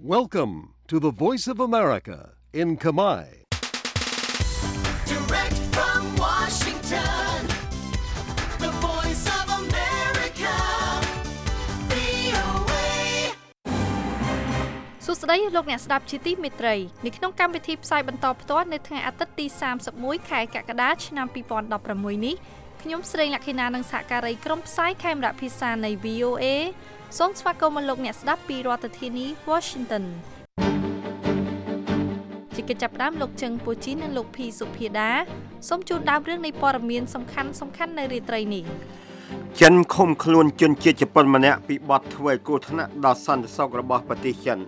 Welcome to the Voice of America in Kamai. Direct from Washington, the Voice of America, VOA. សួស្តីលោកអ្នកស្ដាប់ជាទីមេត្រីនៅក្នុងកម្មវិធីផ្សាយបន្តផ្ទាល់នៅថ្ងៃអាទិត្យទី31ខែកក្កដាឆ្នាំ2016នេះខ្ញុំស្រីលក្ខិណានិងសហការីក្រុមផ្សាយខេមរៈភាសានៃ VOA សូមស្វាគមន៍លោកអ្នកស្ដាប់ពីរដ្ឋធានី Washington ជាកិច្ចចាប់ផ្ដើមលោកជឹងពូជីននិងលោកភីសុភាដាសូមជូនដើមរឿងនៃព័ត៌មានសំខាន់នៅរាត្រីនេះចិនឃុំខ្លួនជនជាតិជប៉ុនម្នាក់ពីបទធ្វើឲ្យគ្រោះថ្នាក់ដល់សន្តិសុខរបស់ប្រទេសចិន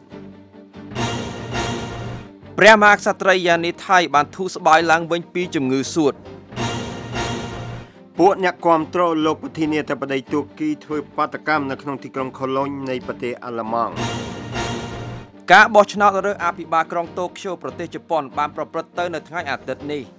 ព្រះមហាក្សត្រីយ៉ានីថៃបានធូរស្បើយឡើងវិញពីជំងឺសួតពួកអ្នកគាំទ្រលោកប្រធានាធិបតីទួរគីធ្វើបាតកម្មនៅក្នុងទីក្រុងកូឡូញនៃប្រទេសអាល្លឺម៉ង់ការបោះឆ្នោតរើសអភិបាលក្រុងតូក្យូប្រទេសជប៉ុនបានប្រព្រឹត្តទៅនៅថ្ងៃអាទិត្យនេះ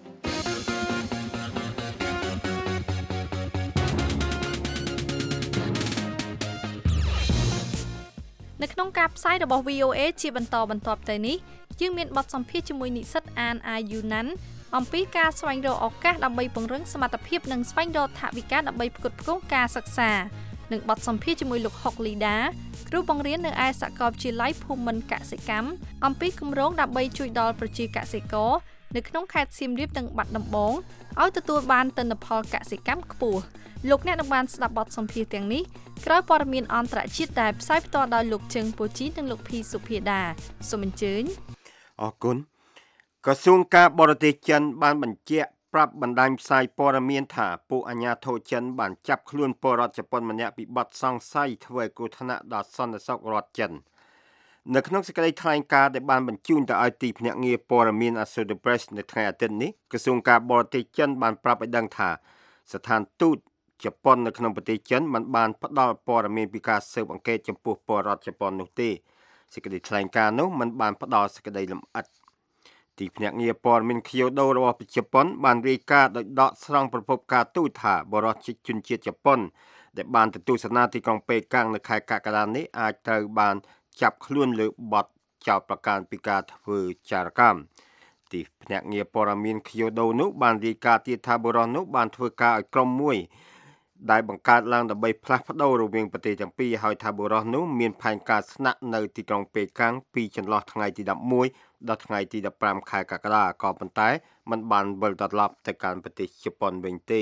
នៅក្នុងការផ្សាយរបស់ VOA ជាបន្តបន្ទាប់ទៅនេះយើងមានបទសម្ភាសន៍ជាមួយនិស្សិតអានអាយូណាន់អំពីការស្វែងរកឱកាសដើម្បីពង្រឹងសមត្ថភាពនិងស្វែងរកថវិកាដើម្បីផ្គត់ផ្គង់ការសិក្សានិងបទសម្ភាសន៍ជាមួយលោកហុកលីដាគ្រូបង្រៀននៅឯសាកលវិទ្យាល័យភូមិន្ទកសិកម្មអំពីគម្រោងដើម្បីជួយដល់ប្រជាកសិករនៅក្នុងខេត្តសៀមរាបនិងបាត់ដំបងឲ្យទទួលបានទិន្នផលកសិកម្មខ្ពស់លោកអ្នកនឹងបានស្ដាប់បទសម្ភាសន៍ទាំងនេះក្រោយព័ត៌មានអន្តរជាតិដែលផ្សាយផ្ទាល់ដោយលោកជឹងពូជីនិងលោកភីសុភាដាសូមអញ្ជើញអរគុណក្រសួងការបរទេសចិនបានបញ្ជាក់ប្រាប់បណ្ដាញផ្សាយព័ត៌មានថាពួកអាជ្ញាធរចិនបានចាប់ខ្លួនពលរដ្ឋជប៉ុនម្នាក់ពីបទសង្ស័យធ្វើឲ្យគ្រោះថ្នាក់ដល់សន្តិសុខរដ្ឋចិននៅក្នុងសេចក្តីថ្លែងការណ៍ដែលបានបញ្ជូនទៅឲ្យទីភ្នាក់ងារព័ត៌មាន Associated Press នៅថ្ងៃអាទិត្យនេះក្រសួងការបរទេសចិនបានប្រាប់ឲ្យដឹងថាស្ថានទូតជប៉ុននៅក្នុងប្រទេសចិនបានផ្ដល់ព័ត៌មានពីការស៊ើបអង្កេតចំពោះពលរដ្ឋជប៉ុននោះទេសេចក្តីថ្លែងការណ៍នោះមិនបានផ្ដល់សេចក្តីលម្អិតទីភ្នាក់ងារព័ត៌មាន Kyodo របស់ជប៉ុនបានរាយការណ៍ដោយដកស្រង់ប្រភពការទូតថាបរិសុទ្ធជនជាតិជប៉ុនដែលបានទៅទស្សនាទីក្រុងប៉េកាំងនៅខែកក្កដានេះអាចត្រូវបានចាប់ខ្លួនលើបទចោទប្រកាន់ពីការធ្វើចារកម្មទីភ្នាក់ងារព័ត៌មាន Kyodo នោះបានរាយការណ៍ទៀតថាបរិសុទ្ធនោះបានធ្វើការឲ្យក្រុមមួយដែលបង្កើតឡើងដើម្បីផ្លាស់ប្ដូររវាងប្រទេសទាំងពីរហើយថាបុរសនោះមានផែនការស្នាក់នៅទីក្រុងប៉េកាំងពីចន្លោះថ្ងៃទី11ដល់ថ្ងៃទី15ខែកក្កដាក៏ប៉ុន្តែมันបានវិលត្រឡប់ទៅកាន់ប្រទេសជប៉ុនវិញទេ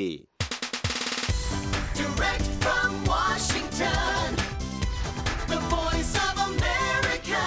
Direct from Washington, the Voice of America,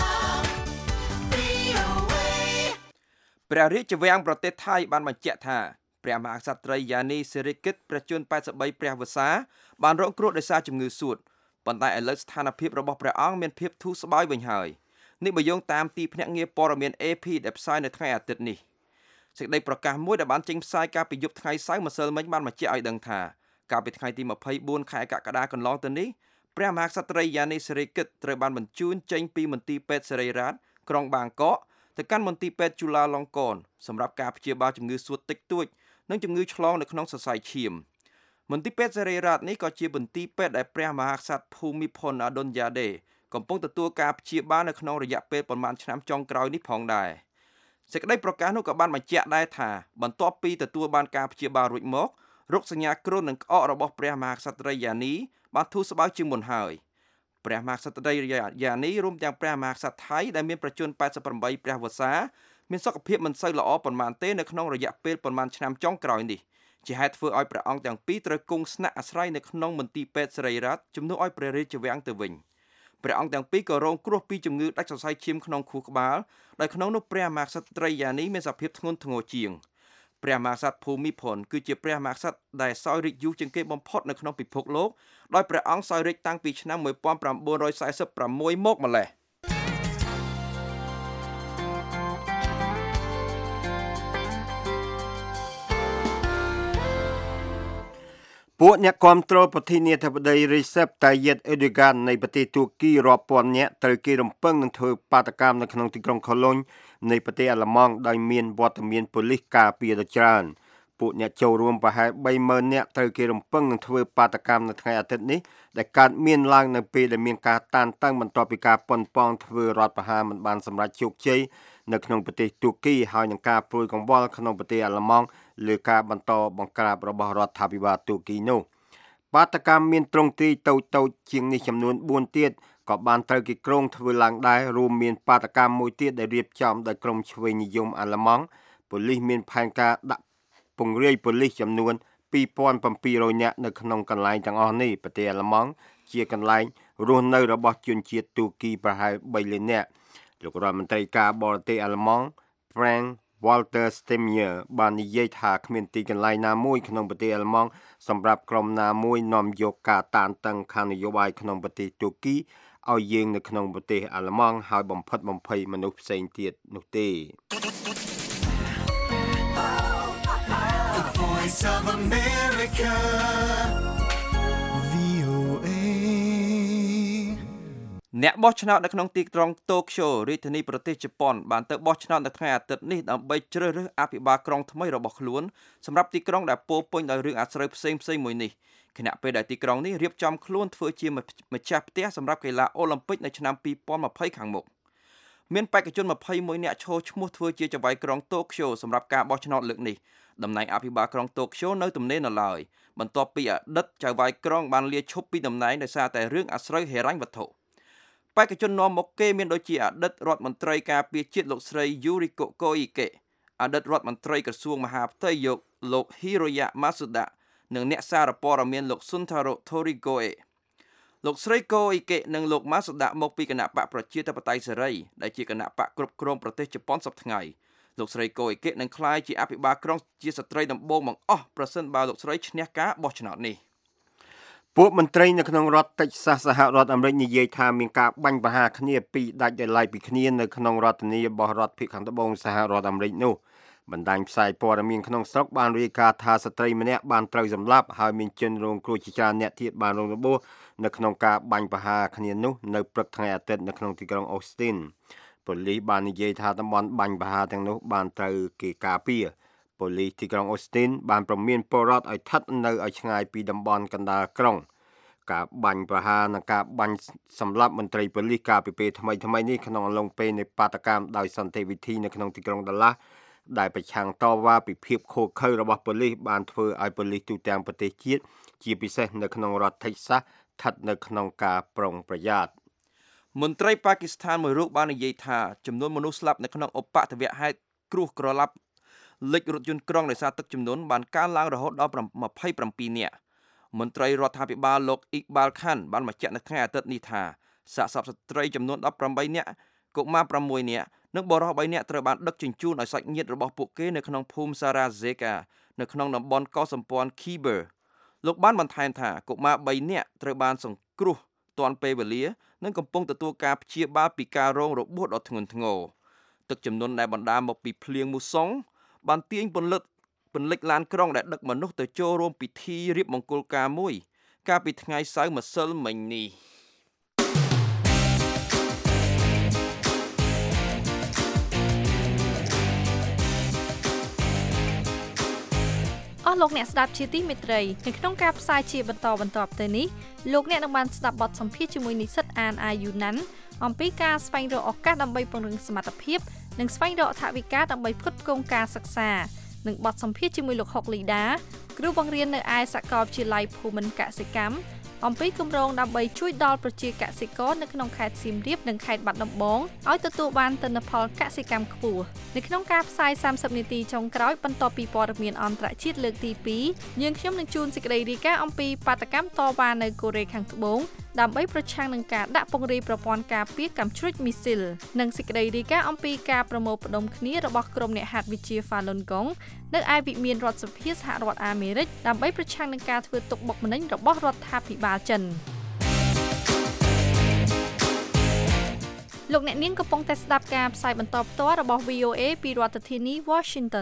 VOA. ព្រះរាជវាំងប្រទេសថៃបានបញ្ជាក់ថាព្រះមហាក្សត្រីយ៉ានីសេរីគិតព្រះជន្ម83ព្រះវស្សាបានរងគ្រោះដោយសារជំងឺសួតប៉ុន្តែឥឡូវស្ថានភាពរបស់ព្រះអង្គមានភាពធូរស្បើយវិញហើយនេះបើយោងតាមទីភ្នាក់ងារព័ត៌មាន AP ដែលផ្សាយនៅថ្ងៃអាទិត្យនេះសេចក្តីប្រកាសមួយដែលបានចេញផ្សាយកាលពីយប់ថ្ងៃសៅរ៍ម្សិលមិញបានបញ្ជាក់ឲ្យដឹងថាកាលពីថ្ងៃទី24ខែកក្កដាកន្លងទៅនេះព្រះមហាក្សត្រីយ៉ានីសេរីគិតត្រូវបានបញ្ជូនចេញពីមន្ទីរពេទ្យសេរីរ៉ាតក្រុងបាងកកទៅកាន់មន្ទីរពេទ្យជូឡាឡុងកនសម្រាប់ការព្យាបាលជំងឺសួតតិចតួចនិងជំងឺឆ្លងនៅក្នុងសរសៃឈាមមន្ទីរពេទ្យសេរីរ៉ាតនេះក៏ជាមន្ទីរពេទ្យដែលព្រះមហាក្សត្រភូមិផុនអាដុនយ៉ាដេកំពុងទទួលការព្យាបាលនៅក្នុងរយៈពេលប្រមាណឆ្នាំចុងក្រោយនេះផងដែរសេចក្តីប្រកាសនោះក៏បានបញ្ជាក់ដែរថាបន្ទាប់ពីទទួលបានការព្យាបាលរួចមករោគសញ្ញាគ្រុននិងក្អករបស់ព្រះមហាក្សត្រីយ៉ានីបានធូរស្បើយជាងមុនហើយព្រះមហាក្សត្រីយ៉ានីរួមទាំងព្រះមហាក្សត្រថៃដែលមានប្រជជន88ព្រះវស្សាមានសុខភាពមិនសូវល្អប៉ុន្មានទេនៅក្នុងរយៈពេលប្រមាណឆ្នាំចុងក្រោយនេះជាហេតុធ្វើឲ្យព្រះអង្គទាំងពីរត្រូវគង់ស្នាក់អាស្រ័យនៅក្នុងមន្ទីរពេទ្យសេរីរ៉ាតជំនួសឲ្យព្រះរាជវាំងទៅវិញព្រះអង្គទាំងពីរក៏រងគ្រោះពីជំងឺដាច់សរសៃឈាមក្នុងខួរក្បាលដោយក្នុងនោះព្រះមហាក្សត្រីយ៉ានីមានសភាពធ្ងន់ធ្ងរជាងព្រះមហាក្សត្រភូមិផុនគឺជាព្រះមហាក្សត្រដែលសោយរាជ្យយូរជាងគេបំផុតនៅក្នុងពិភពលោកដោយព្រះអង្គសោយរាជ្យតាំងពីឆ្នាំ1946មកម្ល៉េះពួកអ្នកគាំទ្រប្រធានាធិបតី Recep Tayyip Erdogan នៃប្រទេសទួរគីរាប់ពាន់នាក់ត្រូវគេរំពឹងនឹងធ្វើបាតកម្មនៅក្នុងទីក្រុងកូឡូញនៃប្រទេសអាល្លឺម៉ង់ដោយមានវត្តមានប៉ូលីសការពារដ៏ច្រើនពួកអ្នកចូលរួមប្រហែល 30,000 នាក់ត្រូវគេរំពឹងនឹងធ្វើបាតកម្មនៅថ្ងៃអាទិត្យនេះដែលកើតមានឡើងនៅពេលដែលមានការតានតឹងបន្ទាប់ពីការប៉ុនប៉ងធ្វើរដ្ឋប្រហារមិនបានសម្រេចជោគជ័យនៅក្នុងប្រទេសទូគីហើយនឹងការព្រួយកង្វល់ក្នុងប្រទេសអាល្លឺម៉ង់លើការបន្តបង្ក្រាបរបស់រដ្ឋាភិបាលទូគីនោះបាតកម្មមានទ្រង់ទ្រាយតូចៗជាងនេះចំនួន4ទៀតក៏បានត្រូវគេគ្រោងធ្វើឡើងដែររួមមានបាតកម្មមួយទៀតដែលរៀបចំដោយក្រុមឆ្វេងនិយមអាល្លឺម៉ង់ប៉ូលីសមានផែនការដាក់ពង្រាយប៉ូលីសចំនួន 2,700 នាក់នៅក្នុងកន្លែងទាំងអស់នេះប្រទេសអាល្លឺម៉ង់ជាកន្លែងរស់នៅរបស់ជនជាតិទូគីប្រហែល 3 លាននាក់លោករដ្ឋមន្ត្រីការបរទេសអាល្លឺម៉ង់ Frank Walter Steinmeier បាននិយាយថាគ្មានទីកន្លែងណាមួយក្នុងប្រទេសអាល្លឺម៉ង់សម្រាប់ក្រុមណាមួយនាំយកការតានតឹងខាងនយោបាយក្នុងប្រទេសទូគីឲ្យយើងនៅក្នុងប្រទេសអាល្លឺម៉ង់ហើយបំផិតបំភ័យមនុស្សផ្សេងទៀតនោះទេ Voice of America, VOA. អ្នកបោះឆ្នោតនៅក្នុងទីក្រុងតូក្យូរាជធានីប្រទេសជប៉ុនបានទៅបោះឆ្នោតនៅថ្ងៃអាទិត្យនេះដើម្បីជ្រើសរើសអភិបាលក្រុងថ្មីរបស់ខ្លួនសម្រាប់ទីក្រុងដែលពោរពេញដោយរឿងអាស្រូវផ្សេងៗមួយនេះខណៈពេលដែលទីក្រុងនេះរៀបចំខ្លួនធ្វើជាម្ចាស់ផ្ទះសម្រាប់កីឡាអូឡ িম্প ិកនៅឆ្នាំ2020ខាងមុខមានបេក្ខជន21នាក់ឈរឈ្មោះធ្វើជាចៅហ្វាយក្រុងតូក្យូសម្រាប់ការបោះឆ្នោតលើកនេះតំណែងអភិបាលក្រុងតូក្យូនៅទំនេរនៅឡើយបន្ទាប់ពីអតីតចៅហ្វាយក្រុងបានលាឈប់ពីតំណែងដោយសារតែរឿងអាស្រូវហិរញ្ញវត្ថុបេក្ខជននាំមុខគេមានដូចជាអតីតរដ្ឋមន្ត្រីការពារជាតិលោកស្រី Yuriko Koike អតីតរដ្ឋមន្ត្រីក្រសួងមហាផ្ទៃលោក Hiroya Masuda និងអ្នកសារព័ត៌មានលោក Suntaro Torigoe លោកស្រី Koike និងលោក Masuda មកពីគណៈបកប្រជាធិបតេយ្យសេរីដែលជាគណៈបកគ្រប់គ្រងប្រទេសជប៉ុនសប្តាហ៍ថ្ងៃលោកស្រី Koike នឹងក្លាយជាអភិបាលក្រុងជាស្ត្រីដំបូងបង្អស់ប្រសិនបើលោកស្រីឈ្នះការបោះឆ្នោតនេះពួកមន្ត្រីនៅក្នុងរដ្ឋតិចសាសសហរដ្ឋអាមេរិកនិយាយថាមានការបាញ់ប្រហារគ្នាពីរដាច់ដោយឡែកពីគ្នានៅក្នុងរដ្ឋធានីរបស់រដ្ឋភាគខាងត្បូងសហរដ្ឋអាមេរិកនោះបណ្ដាញផ្សាយព័ត៌មានក្នុងស្រុកបានរាយការណ៍ថាស្ត្រីម្នាក់បានត្រូវសម្លាប់ហើយមានជនរងគ្រោះជាច្រើនអ្នកទៀតបានរងរបួសនៅក្នុងការបាញ់ប្រហារគ្នានោះនៅព្រឹកថ្ងៃអាទិត្យនៅក្នុងទីក្រុងអូស្ទីនប៉ូលីសបាននិយាយថាតំបន់បាញ់ប្រហារទាំងនោះបានត្រូវគេការពារប៉ូលីសទីក្រុងអូស្ទីនបានព្រមានពលរដ្ឋឲ្យស្ថិតនៅឲ្យឆ្ងាយពីតំបន់កណ្ដាលក្រុងការបាញ់ប្រហារនិងការបាញ់សម្លាប់មន្ត្រីប៉ូលីសកាលពីពេលថ្មីនេះក្នុងអំឡុងពេលនៃបាតកម្មដោយសន្តិវិធីនៅក្នុងទីក្រុងដាឡាស់ដែលប្រឆាំងតវ៉ាពីភាពឃោរឃៅរបស់ប៉ូលីសបានធ្វើឲ្យប៉ូលីសទូទាំងប្រទេសជាតិជាពិសេសនៅក្នុងរដ្ឋ Texas ស្ថិតនៅក្នុងការប្រុងប្រយ័ត្នមន្ត្រីប៉ាគីស្ថានមួយរូបបាននិយាយថាចំនួនមនុស្សស្លាប់នៅក្នុងឧបទ្ទវហេតុគ្រោះក្រឡាប់លិចរថយន្តក្រុងដោយសារទឹកជំនន់បានកើនឡើងរហូតដល់27នាក់មន្ត្រីរដ្ឋាភិបាលលោកអ៊ីកបាលខាន់បានបញ្ជាក់នៅថ្ងៃអាទិត្យនេះថាសាកសពស្ត្រីចំនួន18នាក់កុមារ6នាក់និងបុរស3នាក់ត្រូវបានដឹកជញ្ជូនឲ្យសាច់ញាតិរបស់ពួកគេនៅក្នុងភូមិសារ៉ាហ្សេកានៅក្នុងតំបន់កោះសម្ព័ន្ធ Khyber លោកបានបន្ថែមថាកុមារ3នាក់ត្រូវបានសង្គ្រោះទាន់ពេលវេលានិងកំពុងទទួលការព្យាបាលពីការរងរបួសដ៏ធ្ងន់ធ្ងរទឹកជំនន់ដែលបណ្ដាលមកពីភ្លៀងមូសុងបានទាញពន្លិចឡានក្រុងដែលដឹកមនុស្សទៅចូលរួមពិធីរៀបមង្គលការមួយកាលពីថ្ងៃសៅរ៍ម្សិលមិញនេះអស់លោកអ្នកស្ដាប់ជាទីមេត្រីនៅក្នុងការផ្សាយជាបន្តទៅនេះលោកអ្នកនឹងបានស្ដាប់បទសម្ភាសន៍ជាមួយនិស្សិតអានអាយុណាន់អំពីការស្វែងរកឱកាសដើម្បីពង្រឹងសមត្ថភាពនិងស្វែងរកថវិកាដើម្បីផ្គត់ផ្គង់ការសិក្សានិងបទសម្ភាសន៍ជាមួយលោកហុកលីដាគ្រូបង្រៀននៅឯសាកលវិទ្យាល័យភូមិន្ទកសិកម្មអំពីគម្រោងដើម្បីជួយដល់ប្រជាកសិករនៅក្នុងខេត្តសៀមរាបនិងខេត្តបាត់ដំបងឲ្យទទួលបានទិន្នផលកសិកម្មខ្ពស់នៅក្នុងការផ្សាយ30នាទីចុងក្រោយបន្ទាប់ពីព័ត៌មានអន្តរជាតិលើកទី2យើងខ្ញុំនឹងជូនសេចក្តីរាយការណ៍អំពីបាតកម្មតវ៉ានៅកូរ៉េខាងត្បូងដើម្បីប្រឆាំងនឹងការដាក់ពង្រាយប្រព័ន្ធការពារកាំជ្រួចមីស៊ីលនិងសេចក្តីរាយការណ៍អំពីការប្រមូលផ្ដុំគ្នារបស់ក្រុមអ្នកហាត់វិទ្យា Falun Gong នៅឯវិមានរដ្ឋសភាសហរដ្ឋអាមេរិកដើម្បីប្រឆាំងនឹងការធ្វើទុកបុកម្នេញរបស់រដ្ឋាភិបាលចិនលោកអ្នកនាងកំពុងតែស្ដាប់ការផ្សាយបន្តផ្ទាល់របស់ VOA ពីរដ្ឋធានី Washington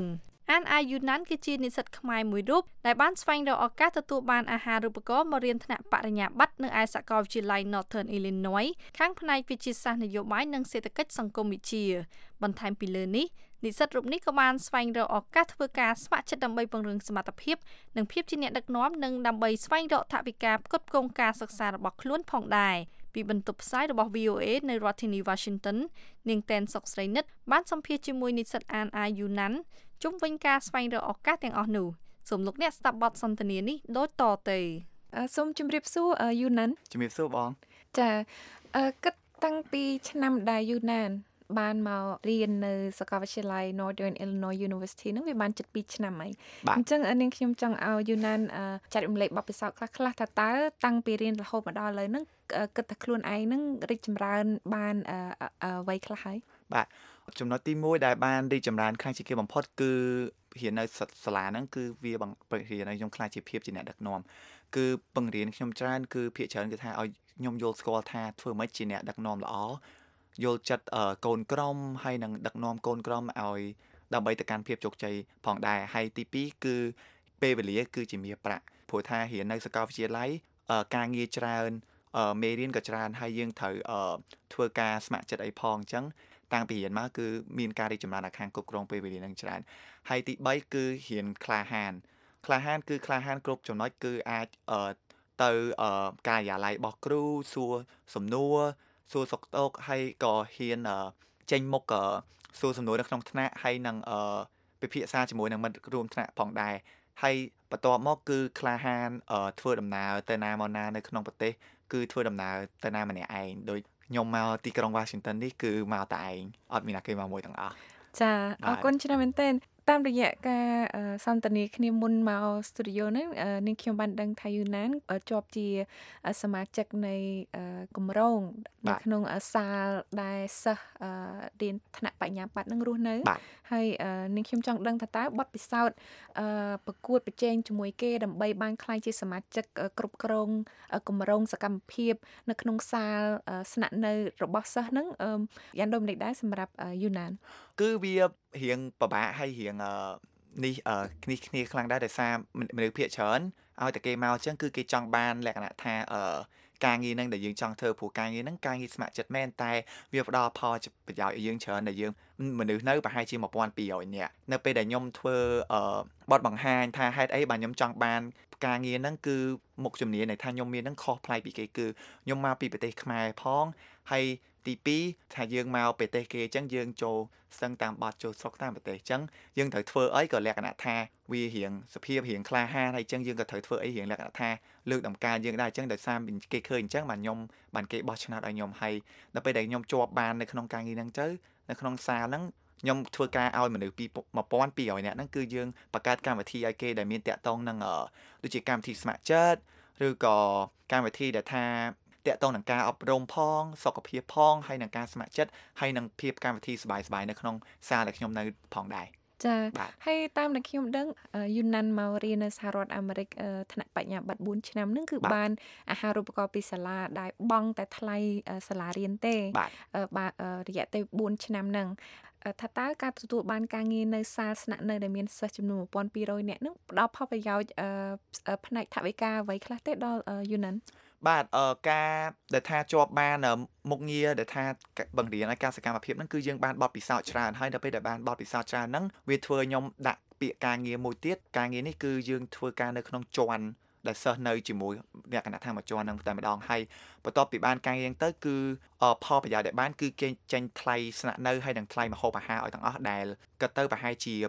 អានអាយូណានគឺជានិស្សិតខ្មែរមួយរូបដែលបានស្វែងរកឱកាសទទួលបានអាហារូបករណ៍មករៀនថ្នាក់បរិញ្ញាបត្រនៅឯសាកលវិទ្យាល័យ Northern Illinois ខាងផ្នែកវិទ្យាសាស្ត្រនយោបាយនិងសេដ្ឋកិច្ចសង្គមវិទ្យាបន្ថែមពីលើនេះនិស្សិតរូបនេះក៏បានស្វែងរកឱកាសធ្វើការស្ម័គ្រចិត្តដើម្បីពង្រឹងសមត្ថភាពនិងភាពជាអ្នកដឹកនាំនិងដើម្បីស្វែងរកថវិកាផ្គត់ផ្គង់ការសិក្សារបស់ខ្លួនផងដែរពីបន្ទប់ផ្សាយរបស់ VOA នៅរដ្ឋធានី Washington នាងតែនសុកស្រីនិតបានសម្ភាសជាមួយនិស្សិតអានអាយូណានជុំវិញការស្វែងរកឱកាសទាំងអស់នោះសូមលោកអ្នកស្ដាប់បទសន្ទនានេះដូចតទៅសូមជម្រាបសួរយូណានជម្រាបសួរបងចាគិតតាំងពីឆ្នាំដែលយូណានបានមករៀននៅសាកលវិទ្យាល័យ Northern Illinois University ហ្នឹងវាបានជិត2ឆ្នាំហើយអញ្ចឹងនាងខ្ញុំចង់ឲ្យយូណានចែករំលែកបទពិសោធន៍ខ្លះៗថាតើតាំងពីរៀនរហូតមកដល់ឥឡូវហ្នឹងគិតថាខ្លួនឯងហ្នឹងរីកចម្រើនបានអ្វីខ្លះហើយបាទចំណុចទី1ដែលបានរីកចម្រើនខ្លាំងជាងគេបំផុតគឺរៀននៅសាលាហ្នឹងគឺវាបង្រៀនឲ្យខ្ញុំខ្លាចជាភាពជាអ្នកដឹកនាំគឺបង្រៀនខ្ញុំច្រើនគឺភាគច្រើនគឺថាឲ្យខ្ញុំយល់ស្គាល់ថាធ្វើម៉េចជាអ្នកដឹកនាំល្អយល់ចិត្តកូនក្រុមហើយនឹងដឹកនាំកូនក្រុមឲ្យដើម្បីទៅកាន់ភាពជោគជ័យផងដែរហើយទី2គឺពេលវេលាគឺជាមាសប្រាក់ព្រោះថារៀននៅសាកលវិទ្យាល័យការងារច្រើនមេរៀនក៏ច្រើនហើយយើងត្រូវធ្វើការស្ម័គ្រចិត្តអីផងអញ្ចឹងតាំងពីរៀនមកគឺមានការរីកចម្រើនខាងគ្រប់គ្រងពេលវេលានឹងច្រើនហើយទី3គឺរៀនក្លាហានគឺក្លាហានគ្រប់ចំណុចគឺអាចទៅការិយាល័យរបស់គ្រូសួរសំណួរសួរសុខទុក្ខហើយក៏ហ៊ានចេញមុខសួរសំណួរនៅក្នុងថ្នាក់ហើយនឹងពិភាក្សាជាមួយនឹងមិត្តរួមថ្នាក់ផងដែរហើយបន្ទាប់មកគឺក្លាហានធ្វើដំណើរទៅណាមកណានៅក្នុងប្រទេសគឺធ្វើដំណើរទៅណាម្នាក់ឯងដោយខ្ញុំមកទីក្រុង Washington នេះគឺមកតែឯងអត់មានអ្នកគេមកមួយទាំងអស់ចាអរគុណច្រើនមែនទែនតាមរយៈការសន្ទនាគ្នាមុនមក studio ហ្នឹងនាងខ្ញុំបានដឹងថាយូណានជាប់ជាសមាជិកនៃគម្រោងនៅក្នុងសាលដែលសិស្សរៀនថ្នាក់បញ្ញាបត្រនឹងរស់នៅហើយនាងខ្ញុំចង់ដឹងថាតើបទពិសោធន៍ប្រកួតប្រជែងជាមួយគេដើម្បីបានក្លាយជាសមាជិកគ្រប់គ្រងគម្រោងសកម្មភាពនៅក្នុងសាលស្នាក់នៅរបស់សិស្សហ្នឹងយ៉ាងដូចម្តេចដែរសម្រាប់យូណានគឺវារៀងពិបាកហើយរៀងនេះគ្នាខ្លាំងដែរដោយសារមនុស្សភាគច្រើនឲ្យតែគេមកអញ្ចឹងគឺគេចង់បានលក្ខណៈថាការងារហ្នឹងដែលយើងចង់ធ្វើព្រោះការងារហ្នឹងការងារស្ម័គ្រចិត្តមែនតែវាផ្ដល់ផលប្រយោជន៍ឲ្យយើងច្រើនដែលយើងមនុស្សនៅប្រហែលជា1200នាក់នៅពេលដែលខ្ញុំធ្វើបទបង្ហាញថាហេតុអីបានខ្ញុំចង់បានការងារហ្នឹងគឺមុខជំនាញនៃថាខ្ញុំមានហ្នឹងខុសប្លែកពីគេគឺខ្ញុំមកពីប្រទេសខ្មែរផងហើយទី2ថាយើងមកប្រទេសគេអញ្ចឹងយើងចូលស្ទឹងតាមបទចូលស្រុកតាមប្រទេសអញ្ចឹងយើងត្រូវធ្វើអីក៏លក្ខណៈថាវារៀងសភាពរៀងក្លាហានហើយអញ្ចឹងយើងក៏ត្រូវធ្វើអីរៀងលក្ខណៈថាលើកដំណើរយើងដែរអញ្ចឹងដោយសារគេឃើញអញ្ចឹងបានគេបោះឆ្នោតឲ្យខ្ញុំហើយដល់ពេលដែលខ្ញុំជាប់បាននៅក្នុងការងារហ្នឹងទៅនៅក្នុងសាលហ្នឹងខ្ញុំធ្វើការឲ្យមនុស្ស1200នាក់ហ្នឹងគឺយើងបង្កើតកម្មវិធីឲ្យគេដែលមានតាក់ទងនឹងដូចជាកម្មវិធីស្ម័គ្រចិត្តឬក៏កម្មវិធីដែលថាតាក់ទងនឹងការអប់រំផងសុខភាពផងហើយនឹងការស្ម័គ្រចិត្តហើយនឹងភាពកម្មវិធីសប្បាយៗនៅក្នុងសាលដែលខ្ញុំនៅផងដែរចាហើយតាមដែលខ្ញុំដឹងយូណានមករៀននៅសហរដ្ឋអាមេរិកថ្នាក់បញ្ញាបត្រ4ឆ្នាំហ្នឹងគឺបានអាហារូបករណ៍ពីសាលាដែលបង់តែថ្លៃសាលារៀនទេបាទរយៈពេល4ឆ្នាំហ្នឹងថាតើការទទួលបានការងារនៅសាលស្នាក់នៅដែលមានសិស្សចំនួន1200នាក់ហ្នឹងផ្ដល់ផលប្រយោជន៍ផ្នែកថវិកាអ្វីខ្លះទេដល់យូណានបាទការដែលថាជាប់បានមុខងារដែលថាបង្រៀនឲ្យការសកម្មភាពហ្នឹងគឺយើងបានបទពិសោធន៍ច្រើនហើយដល់ពេលដែលបានបទពិសោធន៍ច្រើនហ្នឹងវាធ្វើខ្ញុំដាក់ពាក្យការងារមួយទៀតការងារនេះគឺយើងធ្វើការនៅក្នុងជាន់ដែលសិស្សនៅជាមួយអ្នកគណៈថាមួយជាន់ហ្នឹងតែម្ដងហើយបន្ទាប់ពីបានការងារទៅគឺផលប្រយោជន៍ដែលបានគឺគេចេញថ្លៃស្នាក់នៅហើយនឹងថ្លៃម្ហូបអាហារឲ្យទាំងអស់ដែលក៏ទៅប្រហែលជា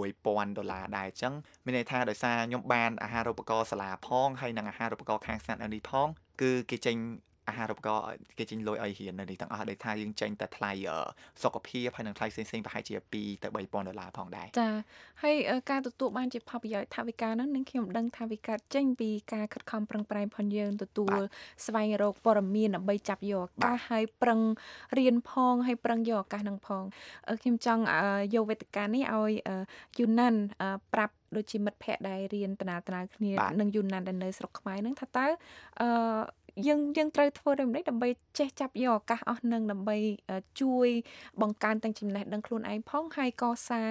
$6000ដែរអញ្ចឹងមានន័យថាដោយសារខ្ញុំបានអាហារូបករណ៍សាលាផងហើយនឹងអាហារូបករណ៍ខាងស្នាក់នៅនេះផងគឺគេចេញអាហារូបករណ៍គេចេញលុយឲ្យរៀននៅនេះទាំងអស់ដែលថាយើងចេញតែថ្លៃសុខភាពហើយនឹងថ្លៃផ្សេងៗប្រហែលជា$2,000ទៅ$3,000ផងដែរចាហើយការទទួលបានជាផលប្រយោជន៍ថវិកាហ្នឹងនឹងខ្ញុំដឹងថាវាកើតចេញពីការខិតខំប្រឹងប្រែងផងយើងទទួលស្វែងរកព័ត៌មានដើម្បីចាប់យកឱកាសហើយប្រឹងរៀនផងហើយប្រឹងយកឱកាសហ្នឹងផងខ្ញុំចង់យកវេទិកានេះឲ្យយូណានប្រាប់ដូចជាមិត្តភ័ក្តិដែលរៀនតាណាគ្នានឹងយូណានដែលនៅស្រុកខ្មែរហ្នឹងថាតើយើងត្រូវធ្វើដូចម្តេចដើម្បីចេះចាប់យកឱកាសអស់នឹងដើម្បីជួយបង្កើនទាំងចំណេះដឹងខ្លួនឯងផងហើយកសាង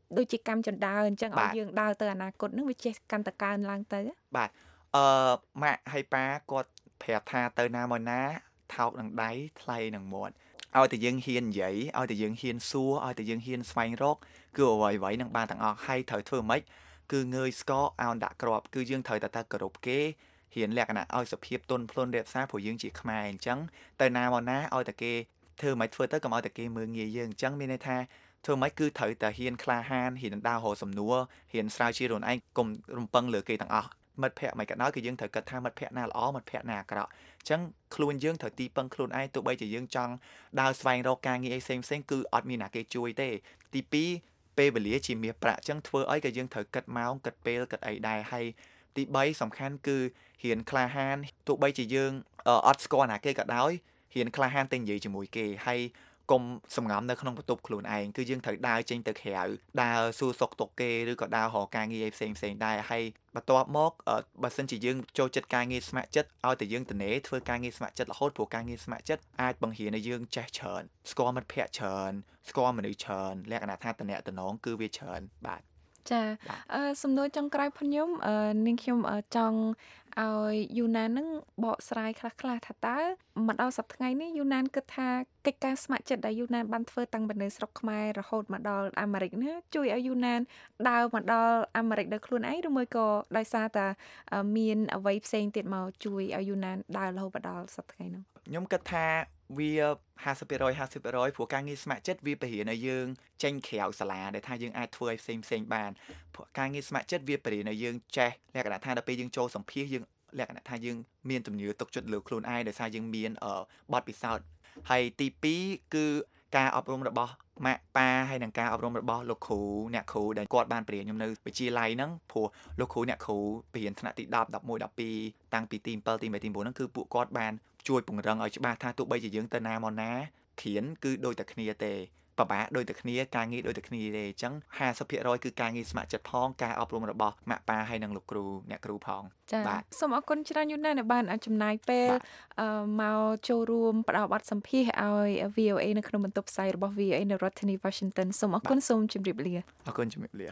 ដូចជាកម្មចន្ទើអញ្ចឹងឲ្យយើងដើរទៅអនាគតនឹងវាចេះកាន់តែកើនឡើងទៅបាទម៉ាក់ហើយប៉ាគាត់ប្រាប់ថាទៅណាមកណាថោកនឹងដៃថ្លៃនឹងមាត់ឲ្យតែយើងហ៊ាននិយាយឲ្យតែយើងហ៊ានសួរឲ្យតែយើងហ៊ានស្វែងរកគឺអ្វីៗនឹងបានទាំងអស់ហើយត្រូវធ្វើម៉េចគឺងើយស្គរអោនដាក់ក្របគឺយើងត្រូវតែគោរពគេហ៊ានលក្ខណៈឲ្យសុភាពទន់ភ្លន់រៀបសារព្រោះយើងជាខ្មែរអញ្ចឹងទៅណាមកណាឲ្យតែគេធ្វើមិនធ្វើទៅកុំឲ្យតែគេមើលងាយយើងអញ្ចឹងមានន័យថាធ្វើម៉េចគឺត្រូវតែហ៊ានក្លាហានហ៊ានដើររកសំណួរហ៊ានស្រាវជ្រាវខ្លួនឯងកុំរំពឹងលើគេទាំងអស់មិត្តភ័ក្តិមិនក៏ដោយគឺយើងត្រូវគិតថាមិត្តភ័ក្តិណាល្អមិត្តភ័ក្តិណាអាក្រក់អញ្ចឹងខ្លួនយើងត្រូវទីពឹងខ្លួនឯងទោះបីជាយើងចង់ដើរស្វែងរកការងារផ្សេងគឺអត់មានណាគេជួយទេទី2ពេលវេលាជាមាសប្រាក់អញ្ចឹងធ្វើអីក៏យើងត្រូវគិតម៉ោងគិតពេលគិតអីដែរហើយទី3សំខាន់គឺហ៊ានក្លាហានទោះបីជាយើងអត់ស្គាល់ណាគេក៏ដោយហ៊ានក្លាហានទៅនិយាយជាមួយគេហើយកុំសម្ងំនៅក្នុងបន្ទប់ខ្លួនឯងគឺយើងត្រូវដើរចេញទៅក្រៅដើរសួរសុខទុក្ខគេឬក៏ដើររកការងារផ្សេងដែរហើយបន្ទាប់មកបើសិនជាយើងចូលចិត្តការងារស្ម័គ្រចិត្តឲ្យតែយើងត្នេធ្វើការងារស្ម័គ្រចិត្តរហូតព្រោះការងារស្ម័គ្រចិត្តអាចបង្រៀនឲ្យយើងចេះច្រើនស្គាល់មិត្តភ័ក្តិច្រើនស្គាល់មនុស្សច្រើនលក្ខណៈថាតំណែងគឺវាច្រើនបាទចាសំណួរចុងក្រោយផងខ្ញុំនាងខ្ញុំចង់ឲ្យយូណាននឹងបកស្រាយខ្លះថាតើមកដល់សប្តាហ៍ថ្ងៃនេះយូណានគិតថាកិច្ចការស្ម័គ្រចិត្តដែលយូណានបានធ្វើតាំងពីនៅស្រុកខ្មែររហូតមកដល់អាមេរិកនេះជួយឲ្យយូណានដើរមកដល់អាមេរិកដោយខ្លួនឯងឬមួយក៏ដោយសារតែមានអ្វីផ្សេងទៀតមកជួយឲ្យយូណានដើររហូតមកដល់សប្តាហ៍ថ្ងៃនោះខ្ញុំគិតថាវា 50% ព្រោះការងារស្ម័គ្រចិត្តវាបរិញ្ញាឲ្យយើងចេញក្រៅសាលាដែលថាយើងអាចធ្វើឲ្យផ្សេងបានព្រោះការងារស្ម័គ្រចិត្តវាបរិញ្ញាឲ្យយើងចេះលក្ខណៈថាដល់ពេលយើងចូលសម្ភាសយើងលក្ខណៈថាយើងមានទំនួលទុកចិត្តលើខ្លួនឯងដោយសារយើងមានបទពិសោធន៍ហើយទី2គឺការអប់រំរបស់ម៉ាក់ប៉ាហើយនិងការអប់រំរបស់លោកគ្រូអ្នកគ្រូដែលគាត់បានបរិញ្ញាខ្ញុំនៅវិទ្យាល័យហ្នឹងព្រោះលោកគ្រូអ្នកគ្រូបរិញ្ញាថ្នាក់ទី10 11 12តាំងពីទី7ទី8ទី9ហ្នឹងគឺពួកគាត់បានជួយពង្រឹងឲ្យច្បាស់ថាទោះបីជាយើងទៅណាមកណាគ្រានគឺដូចតែគ្នាទេបបាក់ដូចតែគ្នាការងារដូចតែគ្នាទេអញ្ចឹង 50% គឺការងារស្ម័គ្រចិត្តផងការអប់រំរបស់ម៉ាក់ប៉ាហើយនិងលោកគ្រូអ្នកគ្រូផងបាទសូមអរគុណច្រើនយូណានដែលបានចំណាយពេលមកចូលរួមផ្ដល់បទសម្ភាសន៍ឲ្យ VOA នៅក្នុងបន្ទប់ផ្សាយរបស់ VOA នៅរដ្ឋធានី Washington សូមអរគុណសូមជម្រាបលាអរគុណជម្រាបលា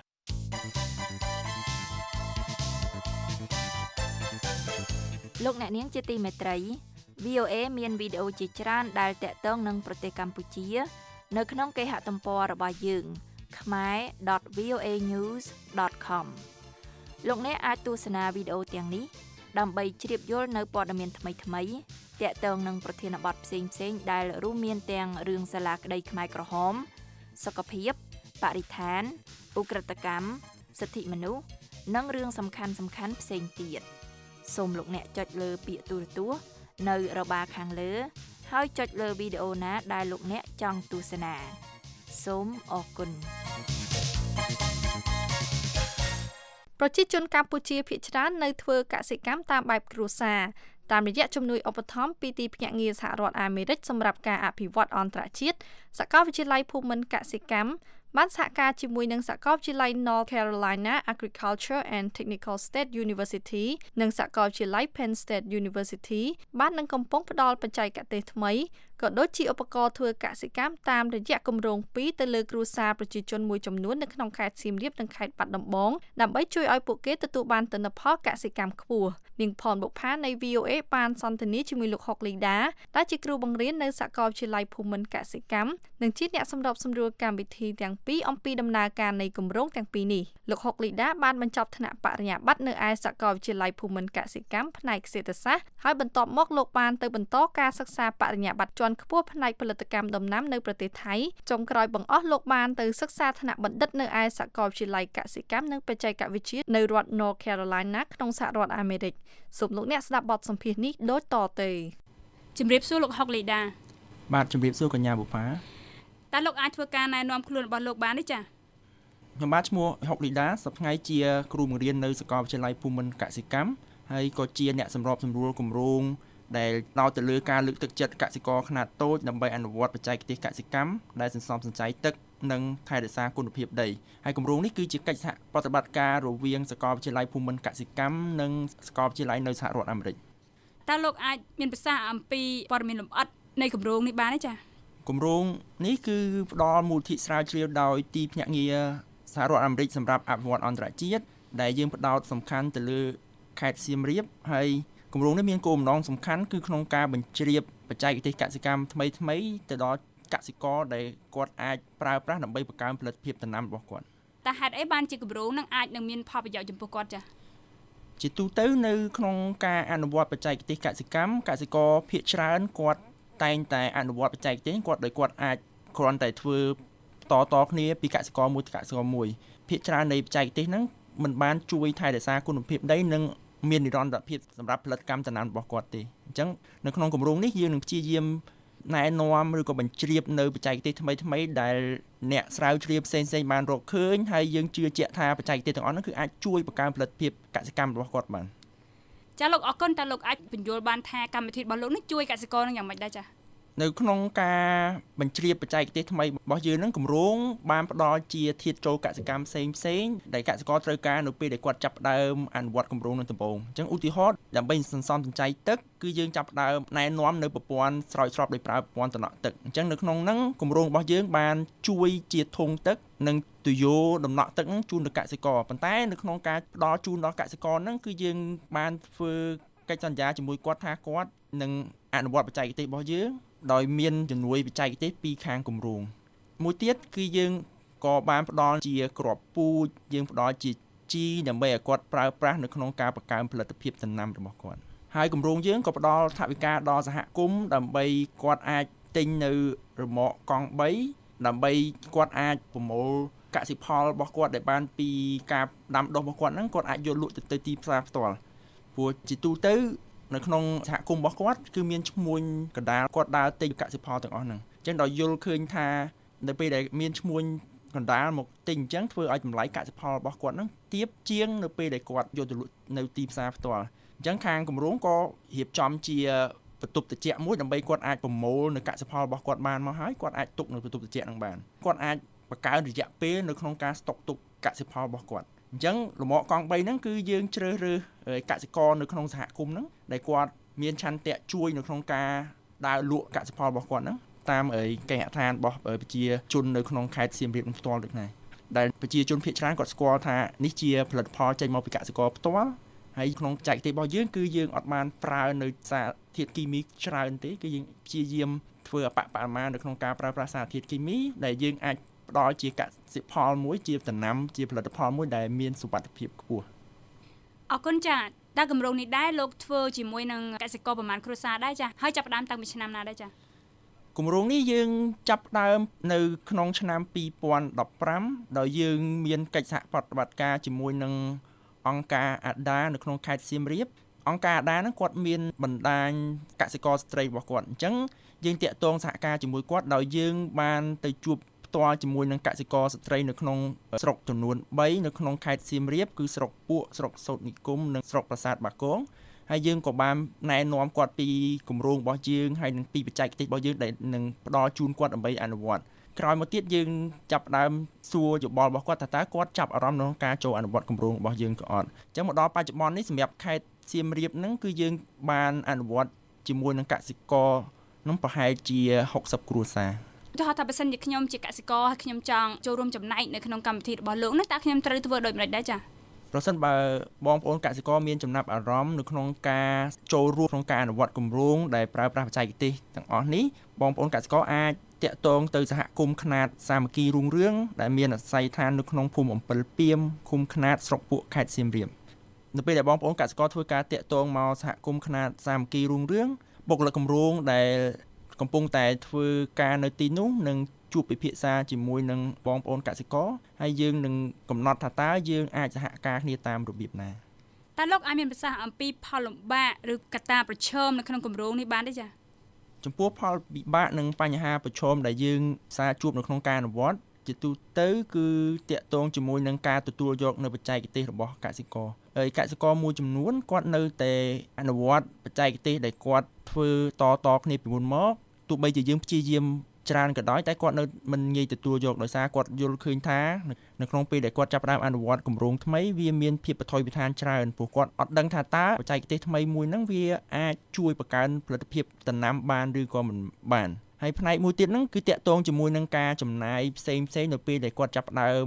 លោកអ្នកនាងជាទីមេត្រី VOA មានវីដេអូជាច្រើនដែលតាក់ទងនឹងប្រទេសកម្ពុជានៅក្នុងគេហទំព័ររបស់យើង khmer.voanews.com លោកអ្នកអាចទស្សនាវីដេអូទាំងនេះដើម្បីជ្រាបយល់នៅព័ត៌មានថ្មីៗតាក់ទងនឹងប្រធានបទផ្សេងៗដែលរួមមានទាំងរឿងសាលាក្តីខ្មែរក្រហមសុខភាពបរិស្ថានឧក្រិដ្ឋកម្មសិទ្ធិមនុស្សនិងរឿងសំខាន់ៗផ្សេងទៀតសូមលោកអ្នកចុចលើពាក្យទូរទស្សន៍នៅរបារខាងលើហើយចុចលើវីដេអូណាដែលលោកអ្នកចង់ទស្សនាសូមអរគុណប្រជាជនកម្ពុជាភាគច្រើននៅធ្វើកសិកម្មតាមបែបគ្រួសារតាមរយៈជំនួយឧបត្ថម្ភពីទីភ្នាក់ងារសហរដ្ឋអាមេរិកសម្រាប់ការអភិវឌ្ឍអន្តរជាតិសាកលវិទ្យាល័យភូមិន្ទកសិកម្មបានសហការជាមួយនឹងសាកលវិទ្យាល័យ North Carolina Agriculture and Technical State University និងសាកលវិទ្យាល័យ Penn State University បាននឹងកំពុងផ្ដល់បច្ចេកទេសថ្មីក៏ដូចជាឧបករណ៍ធ្វើកសិកម្មតាមរយៈគម្រោង2ទៅលើគ្រួសារប្រជាជនមួយចំនួននៅក្នុងខេត្តសៀមរាបនិងខេត្តបាត់ដំបងដើម្បីជួយឲ្យពួកគេទទួលបានទិន្នផលកសិកម្មខ្ពស់នាងផនបុប្ផានៃ VOA បានសន្ទនាជាមួយលោកហុកលីដាដែលជាគ្រូបង្រៀននៅសាកលវិទ្យាល័យភូមិន្ទកសិកម្មនិងជាអ្នកសម្របសម្រួលកម្មវិធីទាំងពីរអំពីដំណើរការនៃគម្រោងទាំងពីរនេះលោកហុកលីដាបានបញ្ចប់ថ្នាក់បរិញ្ញាបត្រនៅឯសាកលវិទ្យាល័យភូមិន្ទកសិកម្មផ្នែកសេដ្ឋសាស្ត្រហើយបន្ទាប់មកលោកបានទៅបន្តការសិក្សាបរិញ្ញាបត្រជាន់ខ្ពស់ផ្នែកផលិតកម្មដំណាំនៅប្រទេសថៃចុងក្រោយបង្អស់លោកបានទៅសិក្សាថ្នាក់បណ្ឌិតនៅឯសាកលវិទ្យាល័យកសិកម្មនិងបច្ចេកវិទ្យានៅរដ្ឋ North Carolina ក្នុងសហរដ្ឋអាមេរិកសូមលោកអ្នកស្ដាប់បទសម្ភាសន៍នេះដូចតទៅជំរាបសួរលោកហុកលីដាបាទជំរាបសួរកញ្ញាបុប្ផាតើលោកអាចធ្វើការណែនាំខ្លួនរបស់លោកបានទេចា៎ខ្ញុំបាទឈ្មោះហុកលីដាសប្តាហ៍ថ្ងៃជាគ្រូបង្រៀននៅសាកលវិទ្យាល័យភូមិន្ទកសិកម្មហើយក៏ជាអ្នកសម្របសម្រួលគម្រោងដែលដោតទៅលើការលើកទឹកចិត្តកសិករខ្នាតតូចដើម្បីអនុវត្តបច្ចេកទេសកសិកម្មដែលសន្សំសំចៃទឹកនិងថែរក្សាគុណភាពដីហើយគម្រោងនេះគឺជាកិច្ចសហប្រតិបត្តិការរវាងសាកលវិទ្យាល័យភូមិន្ទកសិកម្មនិងសាកលវិទ្យាល័យនៅសហរដ្ឋអាមេរិកតើលោកអាចមានប្រសាសន៍អំពីព័ត៌មានលម្អិតនៃគម្រោងនេះបានទេចា៎គម្រោងនេះគឺផ្ដល់មូលនិធិស្រាវជ្រាវដោយទីភ្នាក់ងារសហរដ្ឋអាមេរិកសម្រាប់អភិវឌ្ឍអន្តរជាតិដែលយើងផ្ដោតសំខាន់ទៅលើខេត្តសៀមរាបហើយគម្រោងនេះមានគោលបំណងសំខាន់គឺក្នុងការបញ្ជ្រាបបច្ចេកទេសកសិកម្មថ្មីៗទៅដល់កសិករដែលគាត់អាចប្រើប្រាស់ដើម្បីបង្កើនផលិតភាពដំណាំរបស់គាត់តើហេតុអីបានជាគម្រោងនឹងអាចនឹងមានផលប្រយោជន៍ចំពោះគាត់ចា៎ជាទូទៅនៅក្នុងការអនុវត្តបច្ចេកទេសកសិកម្មកសិករភាគច្រើនគាត់តែងតែអនុវត្តបច្ចេកទេសគាត់ដោយគាត់អាចគ្រាន់តែធ្វើតគ្នាពីកសិករមួយទៅកសិករមួយភាគច្រើននៃបច្ចេកទេសហ្នឹងមិនបានជួយថែរក្សាគុណភាពដីនិងមាននិរន្តរភាពសម្រាប់ផលិតកម្មដំណាំរបស់គាត់ទេអញ្ចឹងនៅក្នុងគម្រោងនេះយើងនឹងព្យាយាមណែនាំឬក៏បញ្ជ្រាបនៅបច្ចេកទេសថ្មីៗដែលអ្នកស្រាវជ្រាវផ្សេងៗបានរកឃើញហើយយើងជឿជាក់ថាបច្ចេកទេសទាំងអស់នោះគឺអាចជួយបង្កើនផលិតភាពកសិកម្មរបស់គាត់បានចាលោកអរគុណតើលោកអាចបញ្យល់បានថាកម្មវិធីរបស់លោកនេះជួយកសិករនឹងយ៉ាងម៉េចដែរចានៅក្នុងការបញ្ជ្រាបបច្ចេកទេសថ្មីរបស់យើងនឹងគម្រោងបានផ្ដល់ជាធាតុចូលកសិកម្មផ្សេងៗដែលកសិករត្រូវការនៅពេលដែលគាត់ចាប់ផ្ដើមអនុវត្តគម្រោងនឹងដំបូងអញ្ចឹងឧទាហរណ៍ដើម្បីសន្សំសំចៃទឹកគឺយើងចាប់ផ្ដើមណែនាំនៅប្រព័ន្ធស្រោចស្រពដោយប្រើប្រព័ន្ធតំណក់ទឹកអញ្ចឹងនៅក្នុងហ្នឹងគម្រោងរបស់យើងបានជួយជាធុងទឹកនិងទុយោដំណក់ទឹកហ្នឹងជូនដល់កសិករប៉ុន្តែនៅក្នុងការផ្ដល់ជូនដល់កសិករហ្នឹងគឺយើងបានធ្វើកិច្ចសន្យាជាមួយគាត់ថាគាត់នឹងអនុវត្តបច្ចេកទេសរបស់យើងដោយមានជំនួយបច្ចេកទេសពីខាងគម្រោងមួយទៀតគឺយើងក៏បានផ្ដល់ជាគ្រាប់ពូជយើងផ្ដល់ជាជីដើម្បីឲ្យគាត់ប្រើប្រាស់នៅក្នុងការបង្កើនផលិតភាពដំណាំរបស់គាត់ហើយគម្រោងយើងក៏ផ្ដល់ថវិកាដល់សហគមន៍ដើម្បីគាត់អាចទិញនៅរមាក់កង់3ដើម្បីគាត់អាចប្រមូលកសិផលរបស់គាត់ដែលបានពីការដាំដុះរបស់គាត់ហ្នឹងគាត់អាចយកលក់ទៅទីផ្សារផ្ទាល់ព្រោះជាទូទៅនៅក្នុងសហគមន៍របស់គាត់គឺមានឈ្មួញកណ្ដាលគាត់ដើរទិញកសិផលទាំងអស់ហ្នឹងអញ្ចឹងដល់យល់ឃើញថានៅពេលដែលមានឈ្មួញកណ្ដាលមកទិញអញ្ចឹងធ្វើឲ្យតម្លៃកសិផលរបស់គាត់ហ្នឹងទាបជាងនៅពេលដែលគាត់យកទៅលក់នៅទីផ្សារផ្ទាល់អញ្ចឹងខាងគម្រោងក៏រៀបចំជាបន្ទប់ត្រជាក់មួយដើម្បីគាត់អាចប្រមូលនៅកសិផលរបស់គាត់បានមកហើយគាត់អាចទុកនៅបន្ទប់ត្រជាក់ហ្នឹងបានគាត់អាចបង្កើនរយៈពេលនៅក្នុងការស្តុកទុកកសិផលរបស់គាត់អញ្ចឹងរមាក់កង់3ហ្នឹងគឺយើងជ្រើសរើសកសិករនៅក្នុងសហគមន៍ហ្នឹងដែលគាត់មានឆន្ទៈជួយនៅក្នុងការដើរលក់កសិផលរបស់គាត់ហ្នឹងតាមគេហដ្ឋានរបស់ប្រជាជននៅក្នុងខេត្តសៀមរាបនឹងផ្ទាល់ដូចនេះដែលប្រជាជនភាគច្រើនគាត់ស្គាល់ថានេះជាផលិតផលចេញមកពីកសិករផ្ទាល់ហើយក្នុងបច្ចេកទេសរបស់យើងគឺយើងអត់បានប្រើនៅសារធាតុគីមីច្រើនទេគឺយើងព្យាយាមធ្វើអបបមានៅក្នុងការប្រើប្រាស់សារធាតុគីមីដែលយើងអាចផ្ដល់ជាកសិផលមួយជាដំណាំជាផលិតផលមួយដែលមានសុវត្ថិភាពខ្ពស់អរគុណចាតើគម្រោងនេះដែរលោកធ្វើជាមួយនឹងកសិករប្រមាណគ្រួសារដែរចាហើយចាប់ផ្ដើមតាំងពីឆ្នាំណាដែរចាគម្រោងនេះយើងចាប់ផ្ដើមនៅក្នុងឆ្នាំ2015ដោយយើងមានកិច្ចសហប្រតិបត្តិការជាមួយនឹងអង្គការអាដានៅក្នុងខេត្តសៀមរាបអង្គការអាដាហ្នឹងគាត់មានបណ្ដាញកសិករស្ត្រីរបស់គាត់អញ្ចឹងយើងតាក់ទងសហការជាមួយគាត់ដោយយើងបានទៅជួបផ្ទាល់ជាមួយនឹងកសិករស្ត្រីនៅក្នុងស្រុកចំនួន3នៅក្នុងខេត្តសៀមរាបគឺស្រុកពួកស្រុកសូត្រនិគមនិងស្រុកប្រាសាទបាគងហើយយើងក៏បានណែនាំគាត់ពីគម្រោងរបស់យើងហើយនិងពីបច្ចេកទេសរបស់យើងដែលនឹងផ្ដល់ជូនគាត់ដើម្បីអនុវត្តក្រោយមកទៀតយើងចាប់ផ្ដើមសួរយោបល់របស់គាត់ថាតើគាត់ចាប់អារម្មណ៍ក្នុងការចូលអនុវត្តគម្រោងរបស់យើងក៏អត់អញ្ចឹងមកដល់បច្ចុប្បន្ននេះសម្រាប់ខេត្តសៀមរាបហ្នឹងគឺយើងបានអនុវត្តជាមួយនឹងកសិករនឹងប្រហែលជា60គ្រួសារទៅថាបើសិនជាខ្ញុំជាកសិករហើយខ្ញុំចង់ចូលរួមចំណែកនៅក្នុងកម្មវិធីរបស់លោកនោះតើខ្ញុំត្រូវធ្វើដូចម្តេចដែរចា៎ប្រសិនបើបងប្អូនកសិករមានចំណាប់អារម្មណ៍នៅក្នុងការចូលរួមក្នុងការអនុវត្តគម្រោងដែលប្រើប្រាស់បច្ចេកទេសទាំងអស់នេះបងប្អូនកសិករអាចតាក់ទងទៅសហគមន៍ខ្នាតសាមគ្គីរុងរឿងដែលមានអាស័យដ្ឋាននៅក្នុងភូមិអំពិលពីមឃុំខ្នាតស្រុកពួកខេត្តសៀមរាបនៅពេលដែលបងប្អូនកសិករធ្វើការតាក់ទងមកសហគមន៍ខ្នាតសាមគ្គីរុងរឿងបុគ្គលិកគម្រោងដែលកំពុងតែធ្វើការនៅទីនោះនឹងជួបពិភាក្សាជាមួយនឹងបងប្អូនកសិករហើយយើងនឹងកំណត់ថាតើយើងអាចសហការគ្នាតាមរបៀបណាតើលោកអាចមានប្រសាសន៍អំពីផលលំបាកឬកត្តាប្រឈមនៅក្នុងគម្រោងនេះបានទេចា៎ចំពោះផលវិបាកនិងបញ្ហាប្រឈមដែលយើងសារជួបនៅក្នុងការអនុវត្តជាទូទៅគឺតាក់ទងជាមួយនឹងការទទួលយកនៅបច្ចេកទេសរបស់កសិករហើយកសិករមួយចំនួនគាត់នៅតែអនុវត្តបច្ចេកទេសដែលគាត់ធ្វើតគ្នាពីមុនមកទោះបីជាយើងព្យាយាមច្រើនក៏ដោយតែគាត់នៅមិនងាយទទួលយកដោយសារគាត់យល់ឃើញថានៅក្នុងពេលដែលគាត់ចាប់ផ្ដើមអនុវត្តគម្រោងថ្មីវាមានភាពបថុយបឋានច្រើនព្រោះគាត់អត់ដឹងថាតើបច្ចេកទេសថ្មីមួយហ្នឹងវាអាចជួយបង្កើនផលិតភាពដំណាំបានឬក៏មិនបានហើយផ្នែកមួយទៀតហ្នឹងគឺតាក់ទងជាមួយនឹងការចំណាយផ្សេងនៅពេលដែលគាត់ចាប់ផ្ដើម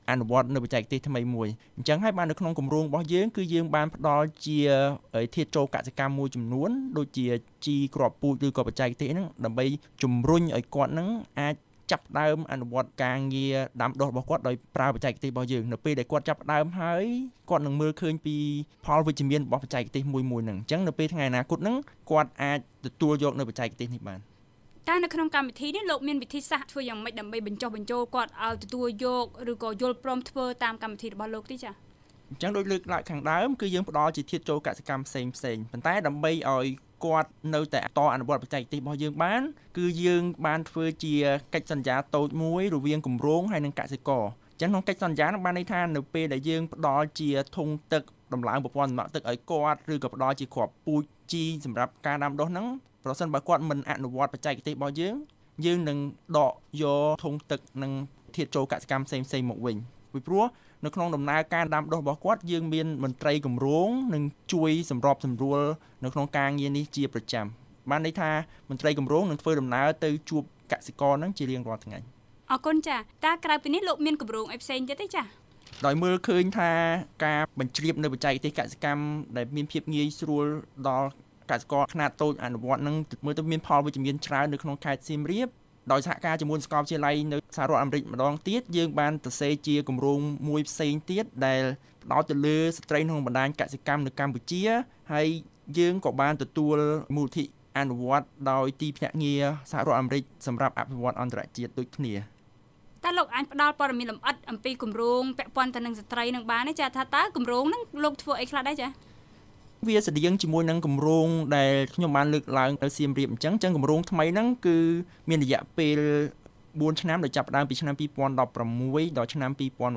អនុវត្តនៅបច្ចេកទេសថ្មីមួយអញ្ចឹងហើយបាននៅក្នុងគម្រោងរបស់យើងគឺយើងបានផ្ដល់ជាធាតុចូលកសិកម្មមួយចំនួនដូចជាជីគ្រាប់ពូជឬក៏បច្ចេកទេសហ្នឹងដើម្បីជំរុញឲ្យគាត់ហ្នឹងអាចចាប់ដើមអនុវត្តការងារដាំដុះរបស់គាត់ដោយប្រើបច្ចេកទេសរបស់យើងនៅពេលដែលគាត់ចាប់ដើមហើយគាត់នឹងមើលឃើញពីផលវិជ្ជមានរបស់បច្ចេកទេសមួយហ្នឹងអញ្ចឹងនៅពេលថ្ងៃអនាគតហ្នឹងគាត់អាចទទួលយកនៅបច្ចេកទេសនេះបានតែនៅក្នុងកម្មវិធីនេះលោកមានវិធីសាស្ត្រធ្វើយ៉ាងម៉េចដើម្បីបញ្ចុះបញ្ចូលគាត់ឲ្យទទួលយកឬក៏យល់ព្រមធ្វើតាមកម្មវិធីរបស់លោកទេចា៎អញ្ចឹងដូចលើកឡើងខាងដើមគឺយើងផ្ដល់ជាធាតុចូលកសិកម្មផ្សេងប៉ុន្តែដើម្បីឲ្យគាត់នៅតែតអនុវត្តបច្ចេកទេសរបស់យើងបានគឺយើងបានធ្វើជាកិច្ចសន្យាតូចមួយរវាងគម្រោងហើយនិងកសិករអញ្ចឹងក្នុងកិច្ចសន្យានោះបានន័យថានៅពេលដែលយើងផ្ដល់ជាធុងទឹកដំឡើងប្រព័ន្ធដំណក់ទឹកឲ្យគាត់ឬក៏ផ្ដល់ជាគ្រាប់ពូជជីសម្រាប់ការដាំដុះហ្នឹងប្រសិនបើគាត់មិនអនុវត្តបច្ចេកទេសរបស់យើងនឹងដកយកធុងទឹកនិងធាតុចូលកសិកម្មផ្សេងមកវិញពីព្រោះនៅក្នុងដំណើរការដាំដុះរបស់គាត់យើងមានមន្ត្រីគម្រោងនិងជួយសម្របសម្រួលនៅក្នុងការងារនេះជាប្រចាំបានន័យថាមន្ត្រីគម្រោងនឹងធ្វើដំណើរទៅជួបកសិករនឹងជារៀងរាល់ថ្ងៃអរគុណចាតើក្រៅពីនេះលោកមានគម្រោងអីផ្សេងទៀតទេចាដោយមើលឃើញថាការបញ្ជ្រាបនៅបច្ចេកទេសកសិកម្មដែលមានភាពងាយស្រួលដល់កសិករខ្នាតតូចអនុវត្តនឹងមើលទៅមានផលវិជ្ជមានច្រើននៅក្នុងខេត្តសៀមរាបដោយសហការជាមួយសាកលវិទ្យាល័យនៅសហរដ្ឋអាមេរិកម្ដងទៀតយើងបានទៅសេជាគម្រោងមួយផ្សេងទៀតដែលផ្ដោតទៅលើស្ត្រីក្នុងបណ្ដាញកសិកម្មនៅកម្ពុជាហើយយើងក៏បានទទួលមូលនិធិអនុវត្តដោយទីភ្នាក់ងារសហរដ្ឋអាមេរិកសម្រាប់អភិវឌ្ឍអន្តរជាតិដូចគ្នាតើលោកអាចផ្ដល់ព័ត៌មានលម្អិតអំពីគម្រោងពាក់ព័ន្ធទៅនឹងស្ត្រីនឹងបានទេចាថាតើគម្រោងហ្នឹងលោកធ្វើអីខ្លះដែរចាវាស្តៀងជាមួយនឹងគម្រោងដែលខ្ញុំបានលើកឡើងនៅសៀមរាបអញ្ចឹងគម្រោងថ្មីហ្នឹងគឺមានរយៈពេល4ឆ្នាំដែលចាប់ផ្ដើមពីឆ្នាំ2016ដល់ឆ្នាំ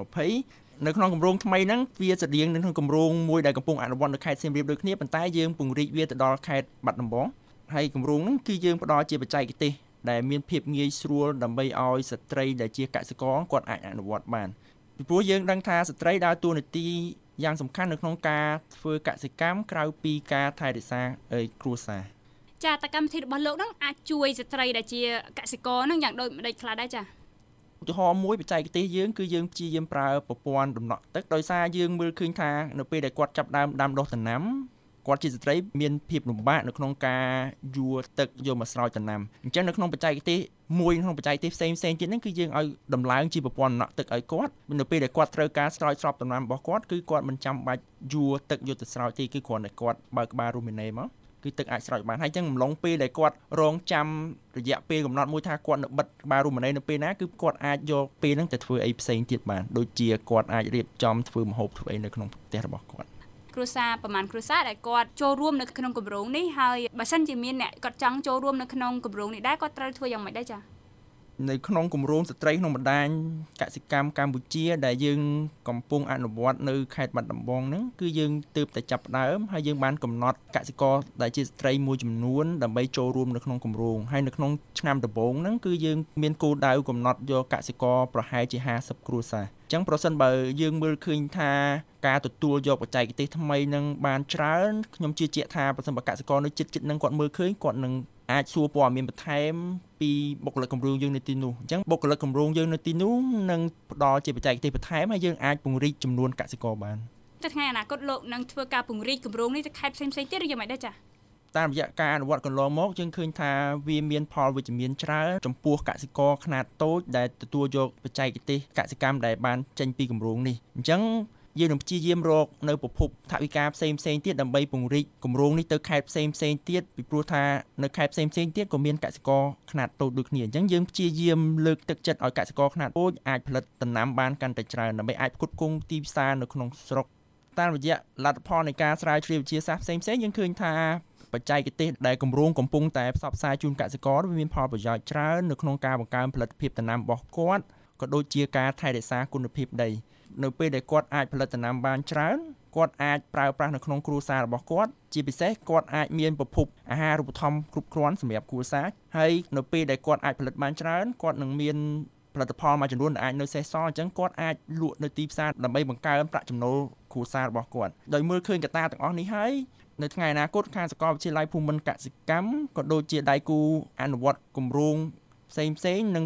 2020នៅក្នុងគម្រោងថ្មីហ្នឹងវាស្តៀងនឹងគម្រោងមួយដែលកំពុងអនុវត្តនៅខេត្តសៀមរាបដូចគ្នាប៉ុន្តែយើងពង្រីកវាទៅដល់ខេត្តបាត់ដំបងហើយគម្រោងហ្នឹងគឺយើងផ្ដល់ជាបច្ចេកទេសដែលមានភាពងាយស្រួលដើម្បីឲ្យស្ត្រីដែលជាកសិករគាត់អាចអនុវត្តបានពីព្រោះយើងដឹងថាស្ត្រីដើរតួនាទីយ៉ាងសំខាន់នៅក្នុងការធ្វើកសិកម្មក្រៅពីការថែរក្សាគ្រួសារចាតកម្មវិធីរបស់លោកហ្នឹងអាចជួយស្ត្រីដែលជាកសិករហ្នឹងយ៉ាងដូចម្ដេចខ្លះដែរចាឧទាហរណ៍មួយបច្ចេកទេសយើងគឺយើងព្យាយាមប្រើប្រព័ន្ធដំណក់ទឹកដោយសារយើងមើលឃើញថានៅពេលដែលគាត់ចាប់ដើមដាំដុះដំណាំគាត់ជាស្ត្រីមានភាពលំបាកនៅក្នុងការយួរទឹកយកមកស្រោចដំណាំអញ្ចឹងនៅក្នុងបច្ចេកទេសមួយក្នុងបច្ចេកទេសផ្សេងទៀតហ្នឹងគឺយើងឲ្យដំឡើងជាប្រព័ន្ធដំណក់ទឹកឲ្យគាត់នៅពេលដែលគាត់ត្រូវការស្រោចស្រពដំណាំរបស់គាត់គឺគាត់មិនចាំបាច់យួរទឹកយកទៅស្រោចទេគឺគ្រាន់តែគាត់បើកក្បាលរូមីណេមកគឺទឹកអាចស្រោចបានហើយអញ្ចឹងអំឡុងពេលដែលគាត់រងចាំរយៈពេលកំណត់មួយថាគាត់នៅបិទក្បាលរូម៉ាណេនៅពេលណាគឺគាត់អាចយកពេលហ្នឹងទៅធ្វើអីផ្សេងទៀតបានដូចជាគាត់អាចរៀបចំធ្វើម្ហូបធ្វើអីនៅក្នុងផ្ទះរបស់គាត់គ្រួសារប្រហែលគ្រួសារដែលគាត់ចូលរួមនៅក្នុងគម្រោងនេះហើយបើសិនជាមានអ្នកគាត់ចង់ចូលរួមនៅក្នុងគម្រោងនេះដែរគាត់ត្រូវធ្វើយ៉ាងម៉េចដែរចា៎នៅក្នុងគម្រោងស្ត្រីក្នុងបណ្ដាញកសិកម្មកម្ពុជាដែលយើងកំពុងអនុវត្តនៅខេត្តបាត់ដំបងហ្នឹងគឺយើងទើបតែចាប់ផ្ដើមហើយយើងបានកំណត់កសិករដែលជាស្ត្រីមួយចំនួនដើម្បីចូលរួមនៅក្នុងគម្រោងហើយនៅក្នុងឆ្នាំដំបូងហ្នឹងគឺយើងមានគោលដៅកំណត់យកកសិករប្រហែលជា50គ្រួសារអញ្ចឹងប្រសិនបើយើងមើលឃើញថាការទទួលយកបច្ចេកទេសថ្មីនឹងបានច្រើនខ្ញុំជឿជាក់ថាប្រសិនបើកសិករនៅជិតនឹងគាត់មើលឃើញគាត់នឹងអាចសួរព័ត៌មានបន្ថែមពីបុគ្គលិកគម្រោងយើងនៅទីនោះអញ្ចឹងបុគ្គលិកគម្រោងយើងនៅទីនោះនឹងផ្ដល់ជាបច្ចេកទេសបន្ថែមហើយយើងអាចពង្រីកចំនួនកសិករបានតែថ្ងៃអនាគតលោកនឹងធ្វើការពង្រីកគម្រោងនេះទៅខេត្តផ្សេងៗទៀតឬយ៉ាងម៉េចដែរចា៎តាមរយៈការអនុវត្តកន្លងមកយើងឃើញថាវាមានផលវិជ្ជមានច្រើនចំពោះកសិករខ្នាតតូចដែលទទួលយកបច្ចេកទេសកសិកម្មដែលបានចេញពីគម្រោងនេះអញ្ចឹងយើងនឹងព្យាយាមរកនៅប្រភពថវិកាផ្សេងទៀតដើម្បីពង្រីកគម្រោងនេះទៅខេត្តផ្សេងទៀតពីព្រោះថានៅខេត្តផ្សេងទៀតក៏មានកសិករខ្នាតតូចដូចគ្នាអញ្ចឹងយើងព្យាយាមលើកទឹកចិត្តឲ្យកសិករខ្នាតតូចអាចផលិតដំណាំបានកាន់តែច្រើនដើម្បីអាចផ្គត់ផ្គង់ទីផ្សារនៅក្នុងស្រុកតាមរយៈលទ្ធផលនៃការស្រាវជ្រាវវិទ្យាសាស្ត្រផ្សេងយើងឃើញថាបច្ចេកទេសដែលគម្រោងកំពុងតែផ្សព្វផ្សាយជូនកសិករវាមានផលប្រយោជន៍ច្រើននៅក្នុងការបង្កើនផលិតភាពដំណាំរបស់គាត់ក៏ដូចជាការថែរក្សាគុណភាពដីនៅពេលដែលគាត់អាចផលិតដំណាំបានច្រើនគាត់អាចប្រើប្រាស់នៅក្នុងគ្រួសាររបស់គាត់ជាពិសេសគាត់អាចមានប្រភពអាហារូបត្ថម្ភគ្រប់គ្រាន់សម្រាប់គ្រួសារហើយនៅពេលដែលគាត់អាចផលិតបានច្រើនគាត់នឹងមានផលិតផលមួយចំនួនដែលអាចនៅសេសសល់អញ្ចឹងគាត់អាចលក់នៅទីផ្សារដើម្បីបង្កើនប្រាក់ចំណូលគ្រួសាររបស់គាត់ដោយមើលឃើញកត្តាទាំងអស់នេះហើយនៅថ្ងៃអនាគតខាងសាកលវិទ្យាល័យភូមិន្ទកសិកម្មក៏ដូចជាដៃគូអនុវត្តគម្រោងផ្សេងនឹង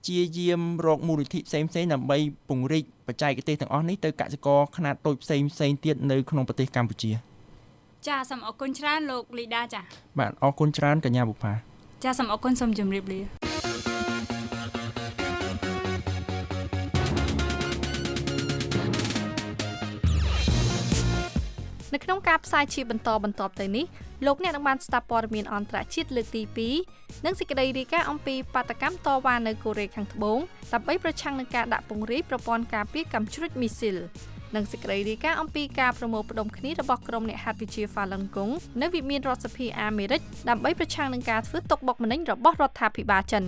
ព្យាយាមរកមូលនិធិផ្សេងៗដើម្បីពង្រីកបច្ចេកទេសទាំងអស់នេះទៅកសិករខ្នាតតូចផ្សេងទៀតនៅក្នុងប្រទេសកម្ពុជាចាសូមអរគុណច្រើនលោកលីដាចាបាទអរគុណច្រើនកញ្ញាបុប្ផាចាសូមអរគុណសូមជម្រាបលានៅក្នុងការផ្សាយជាបន្តទៅនេះលោកអ្នកនឹងបានស្ដាប់ព័ត៌មានអន្តរជាតិលើកទី2និងសេចក្តីរាយការណ៍អំពីបាតកម្មតវ៉ានៅកូរ៉េខាងត្បូងដើម្បីប្រឆាំងនឹងការដាក់ពង្រាយប្រព័ន្ធការពារកាំជ្រួចមីស៊ីលនិងសេចក្តីរាយការណ៍អំពីការប្រមូលផ្ដុំគ្នារបស់ក្រុមអ្នកហាត់វិទ្យា Falun Gong នៅវិមានរដ្ឋសភាអាមេរិកដើម្បីប្រឆាំងនឹងការធ្វើទុកបុកម្នេញរបស់រដ្ឋាភិបាលចិន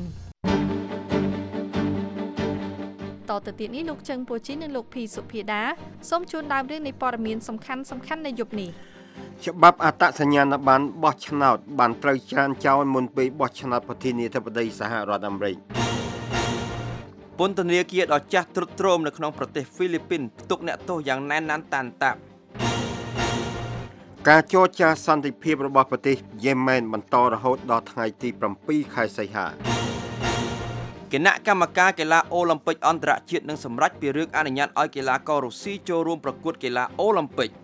តទៅទៀតនេះលោកជឹងពូជីនិងលោកភីសុភាដាសូមជូនដើមរឿងនៃព័ត៌មានសំខាន់នៅយប់នេះច្បាប់អត្តសញ្ញាណប័ណ្ណបោះឆ្នោតបានត្រូវច្រានចោលមុនពេលបោះឆ្នោតប្រធានាធិបតីសហរដ្ឋអាមេរិកពន្ធនាគារដ៏ចាស់ទ្រុឌទ្រោមនៅក្នុងប្រទេសហ្វីលីពីនផ្ទុកអ្នកទោសយ៉ាងណែនណាន់តាន់តាប់ការចរចាសន្តិភាពរបស់ប្រទេសយេម៉ែនបន្តរហូតដល់ថ្ងៃទី7ខែសីហាគណៈកម្មការកីឡាអូឡ িম্প ិកអន្តរជាតិនឹងសម្រេចពីរឿងអនុញ្ញាតឲ្យកីឡាកររុស្ស៊ីចូលរួមប្រកួតកីឡាអូឡ িম্প ិក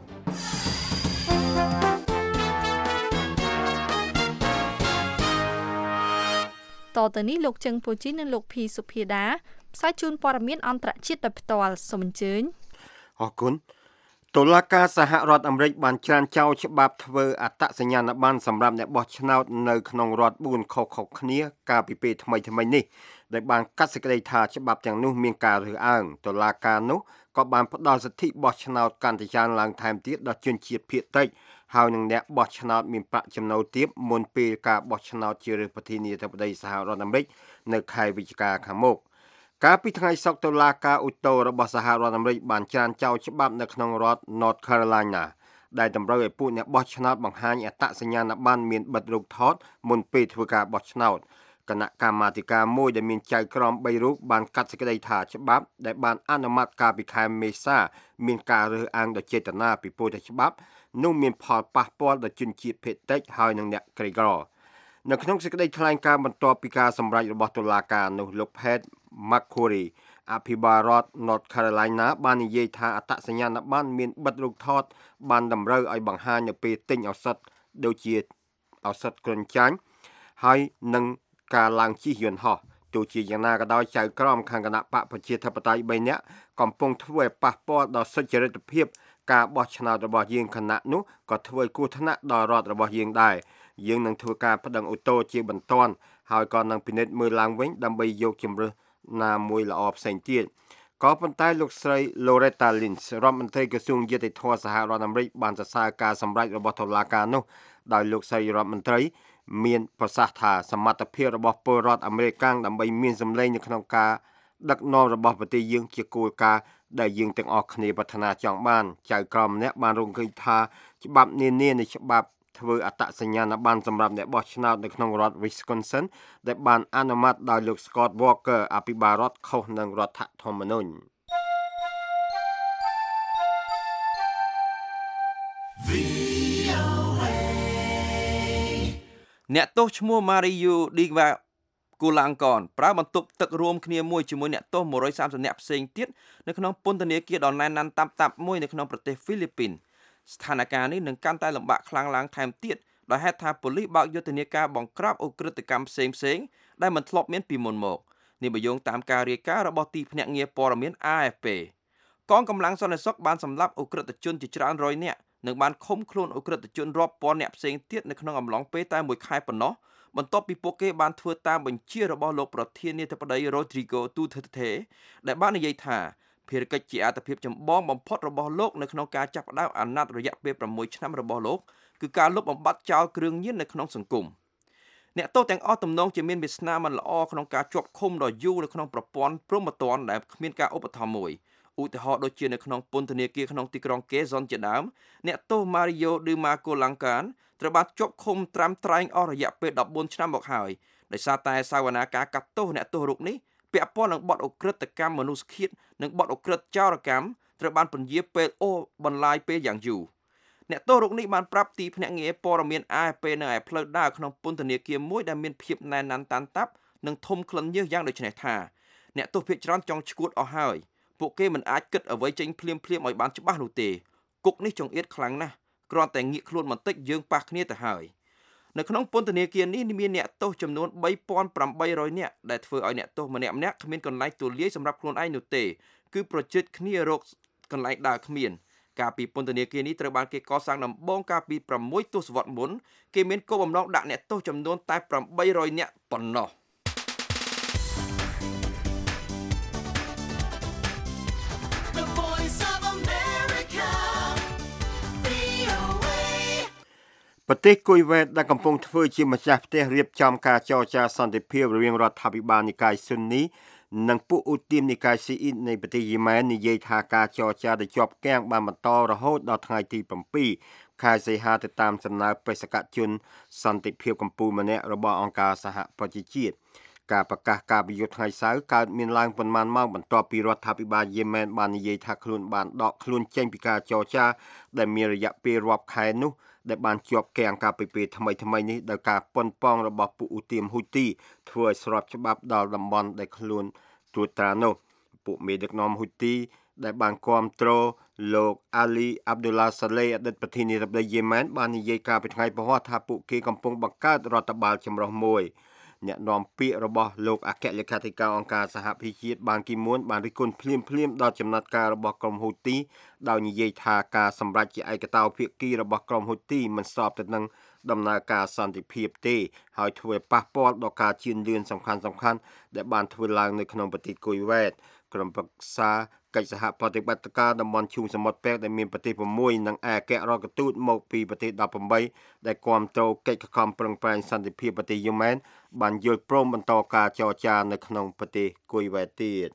តទៅនេះលោកជឹងពូជីនិងលោកភីសុភាដាផ្សាយជូនព័ត៌មានអន្តរជាតិដោយផ្ទាល់សូមអញ្ជើញអរគុណតុលាការសហរដ្ឋអាមេរិកបានច្រានចោលច្បាប់ធ្វើអត្តសញ្ញាណប័ណ្ណសម្រាប់អ្នកបោះឆ្នោតនៅក្នុងរដ្ឋ4ខុសៗគ្នាកាលពីពេលថ្មីនេះដែលបានកាត់សេចក្តីថាច្បាប់ទាំងនោះមានការរើសអើងតុលាការនោះក៏បានផ្ដល់សិទ្ធិបោះឆ្នោតកាន់តែច្រើនឡើងថែមទៀតដល់ជនជាតិភាគតិចហើយនឹងអ្នកបោះឆ្នោតមានប្រាក់ចំណូលទាបមុនពេលការបោះឆ្នោតជ្រើសរើសប្រធានាធិបតីសហរដ្ឋអាមេរិកនៅខែវិច្ឆិកាខាងមុខកាលពីថ្ងៃសុក្រតុលាការឧទ្ធររបស់សហរដ្ឋអាមេរិកបានច្រានចោលច្បាប់នៅក្នុងរដ្ឋ North Carolina ដែលតម្រូវឲ្យពួកអ្នកបោះឆ្នោតបង្ហាញអត្តសញ្ញាណប័ណ្ណមានបិទរូបថតមុនពេលធ្វើការបោះឆ្នោតគណៈកម្មាធិការមួយដែលមានចៅក្រម3រូបបានកាត់សេចក្តីថាច្បាប់ដែលបានអនុម័តកាលពីខែមេសាមានការរើសអើងដោយចេតនាពីព្រោះតែច្បាប់នោះមានផលប៉ះពាល់ដល់ជនជាតិភាគតិចហើយនិងអ្នកក្រីក្រនៅក្នុងសេចក្តីថ្លែងការណ៍បន្ទាប់ពីការសម្រេចរបស់តុលាការនោះលោក Pat McCrory អភិបាលរដ្ឋ North Carolina បាននិយាយថាអត្តសញ្ញាណប័ណ្ណមានបិទរូបថតបានតម្រូវឲ្យបង្ហាញនៅពេលទិញឱសថដូចជាឱសថគ្រុនចាញ់ហើយនឹងការឡើងជិះយន្តហោះទោះជាយ៉ាងណាក៏ដោយចៅក្រមខាងគណៈបកប្រជាធិបតេយ្យ3នាក់កំពុងធ្វើឲ្យប៉ះពាល់ដល់សុចរិតភាពការបោះឆ្នោតរបស់យើងគណៈនោះក៏ធ្វើឲ្យគ្រោះថ្នាក់ដល់រដ្ឋរបស់យើងដែរយើងនឹងធ្វើការប្តឹងឧទ្ធរជាបន្ទាន់ហើយក៏នឹងពិនិត្យមើលឡើងវិញដើម្បីយកជំរើសណាមួយល្អផ្សេងទៀតក៏ប៉ុន្តែលោកស្រី Loretta Lynch រដ្ឋមន្ត្រីក្រសួងយុតិធម៌សហរដ្ឋអាមេរិកបានសរសើរការសម្រេចរបស់តុលាការនោះដោយលោកស្រីរដ្ឋមន្ត្រីមានប្រសាសន៍ថាសមត្ថភាពរបស់ពលរដ្ឋអាមេរិកដើម្បីមានសម្លេងនៅក្នុងការដឹកនាំរបស់ប្រទេសយើងជាគោលការណ៍ដែលយើងទាំងអស់គ្នាប្រាថ្នាចង់បានចៅក្រមម្នាក់បានរំលឹកថាច្បាប់នានានៃច្បាប់ធ្វើអត្តសញ្ញាណប័ណ្ណសម្រាប់អ្នកបោះឆ្នោតនៅក្នុងរដ្ឋ Wisconsin ដែលបានអនុម័តដោយលោក Scott Walker អភិបាលរដ្ឋខុសនឹងរដ្ឋធម្មនុញ្ញអ្នកទោសឈ្មោះ Mario Diva Kulankon ប្រើបន្ទប់ទឹករួមគ្នាមួយជាមួយអ្នកទោស130នាក់ផ្សេងទៀតនៅក្នុងពន្ធនាគារដ៏ណែនណាន់តាប់មួយនៅក្នុងប្រទេសហ្វីលីពីនស្ថានភាពនេះនឹងកាន់តែលំបាកខ្លាំងឡើងថែមទៀតដោយហេតុថាប៉ូលីសបើកយុទ្ធនាការបង្ក្រាបឧក្រិដ្ឋកម្មផ្សេងដែលមិនធ្លាប់មានពីមុនមកនេះបើយោងតាមការរាយការណ៍របស់ទីភ្នាក់ងារព័ត៌មាន AFP កងកម្លាំងសន្តិសុខបានសម្លាប់ឧក្រិដ្ឋជនជាច្រើនរយនាក់និងបានឃុំខ្លួនឧក្រិដ្ឋជនរាប់ពាន់នាក់ផ្សេងទៀតនៅក្នុងអំឡុងពេលតែមួយខែប៉ុណ្ណោះបន្ទាប់ពីពួកគេបានធ្វើតាមបញ្ជារបស់លោកប្រធានាធិបតី Rodrigo Duterte ដែលបាននិយាយថាភារកិច្ចជាអត្ថប្រយោជន៍ចម្បងបំផុតរបស់លោកនៅក្នុងការចាប់ផ្ដើមអាណត្តិរយៈពេល6ឆ្នាំរបស់លោកគឺការលុបបំបាត់ចោលគ្រឿងញៀននៅក្នុងសង្គមអ្នកទោសទាំងអស់ទំនងជាមានវាសនាមិនល្អក្នុងការជាប់ឃុំដ៏យូរនៅក្នុងប្រព័ន្ធព្រហ្មទណ្ឌដែលគ្មានការឧបត្ថម្ភមួយឧទាហរណ៍ដូចជានៅក្នុងពន្ធនាគារក្នុងទីក្រុងកេហ្សុនជាដើមអ្នកទោស Mario Dima Kolankan ត្រូវបានជាប់ឃុំត្រាំត្រែងអស់រយៈពេល14ឆ្នាំមកហើយដោយសារតែសាវនាការកាត់ទោសអ្នកទោសរូបនេះពាក់ព័ន្ធនឹងបទឧក្រិដ្ឋកម្មមនុស្សឃាតនិងបទឧក្រិដ្ឋចោរកម្មត្រូវបានពន្យាពេលបន្លាយពេលយ៉ាងយូរអ្នកទោសរូបនេះបានប្រាប់ទីភ្នាក់ងារព័ត៌មាន AFP នៅឯផ្លូវដើរក្នុងពន្ធនាគារមួយដែលមានភាពណែនណាន់តាន់តាប់និងធំក្លិនញើសយ៉ាងដូចនេះថាអ្នកទោសភាគច្រើនចង់ឈួតអស់ហើយពួកគេមិនអាចគិតអ្វីចេញភ្លាមឲ្យបានច្បាស់នោះទេគុកនេះចង្អៀតខ្លាំងណាស់គ្រាន់តែងាកខ្លួនបន្តិចយើងប៉ះគ្នាទៅហើយនៅក្នុងពន្ធនាគារនេះមានអ្នកទោសចំនួន 3800 នាក់ដែលធ្វើឲ្យអ្នកទោសម្នាក់ៗគ្មានកន្លែងទូលាយសម្រាប់ខ្លួនឯងនោះទេគឺប្រជិតគ្នារកកន្លែងដើរគ្មានកាលពីពន្ធនាគារនេះត្រូវបានគេកសាងដំបូងកាលពី6ទសវត្សរ៍មុនគេមានគោលបំណងដាក់អ្នកទោសចំនួនតែ800នាក់ប៉ុណ្ណោះប្រទេសគុយវ៉េតដែលកំពុងធ្វើជាម្ចាស់ផ្ទះរៀបចំការចរចាសន្តិភាពរវាងរដ្ឋាភិបាលនិកាយស៊ុននីនិងពួកឧទាមនិកាយស៊ីអ៊ីតនៃប្រទេសយេម៉ែននិយាយថាការចរចាដែលជាប់គាំងបានបន្តរហូតដល់ថ្ងៃទី7ខែសីហាទៅតាមសំណើបេសកជនសន្តិភាពកម្ពុជាម្នាក់របស់អង្គការសហប្រជាជាតិការប្រកាសការវិយុទ្ធថ្ងៃសៅរ៍កើតមានឡើងប៉ុន្មានម៉ោងបន្ទាប់ពីរដ្ឋាភិបាលយេម៉ែនបាននិយាយថាខ្លួនបានដកខ្លួនចេញពីការចរចាដែលមានរយៈពេលរាប់ខែនោះដែលបានជាប់គាំងការពីពេលថ្មីនេះដោយការប៉ុនប៉ងរបស់ពួកឧទាមហ៊ូទីធ្វើឲ្យស្របច្បាប់ដល់តំបន់ដែលខ្លួនត្រួតត្រានោះពួកមេដឹកនាំហ៊ូទីដែលបានគាំទ្រលោកអាលីអាប់ឌុលឡាសាឡេអតីតប្រធានាធិបតីយេម៉ែនបាននិយាយកាលពីថ្ងៃពហុថាពួកគេកំពុងបង្កើតរដ្ឋបាលចម្រុះមួយអ្នកនាំពាក្យរបស់លោកអគ្គលេខាធិការអង្គការសហប្រជាជាតិបានគីមួនបានរិះគន់ភ្លាមដល់ចំណាត់ការរបស់ក្រុមហ៊ូទីដោយនិយាយថាការសម្រេចជាឯកតោភាគីរបស់ក្រុមហ៊ូទីមិនស្របទៅនឹងដំណើរការសន្តិភាពទេហើយធ្វើឲ្យប៉ះពាល់ដល់ការជឿនលឿនសំខាន់ដែលបានធ្វើឡើងនៅក្នុងប្រទេសគុយវ៉េតក្រុមប្រឹក្សាកិច្ចសហប្រតិបត្តិការតំបន់ឈូងសមុទ្រប៉ែកដែលមានប្រទេស6និងឯកអគ្គរដ្ឋទូតមកពីប្រទេស18ដែលគាំទ្រកិច្ចខិតខំប្រឹងប្រែងសន្តិភាពប្រទេសយេម៉ែនបានយល់ព្រមបន្តការចរចានៅក្នុងប្រទេសគុយវ៉េតទៀត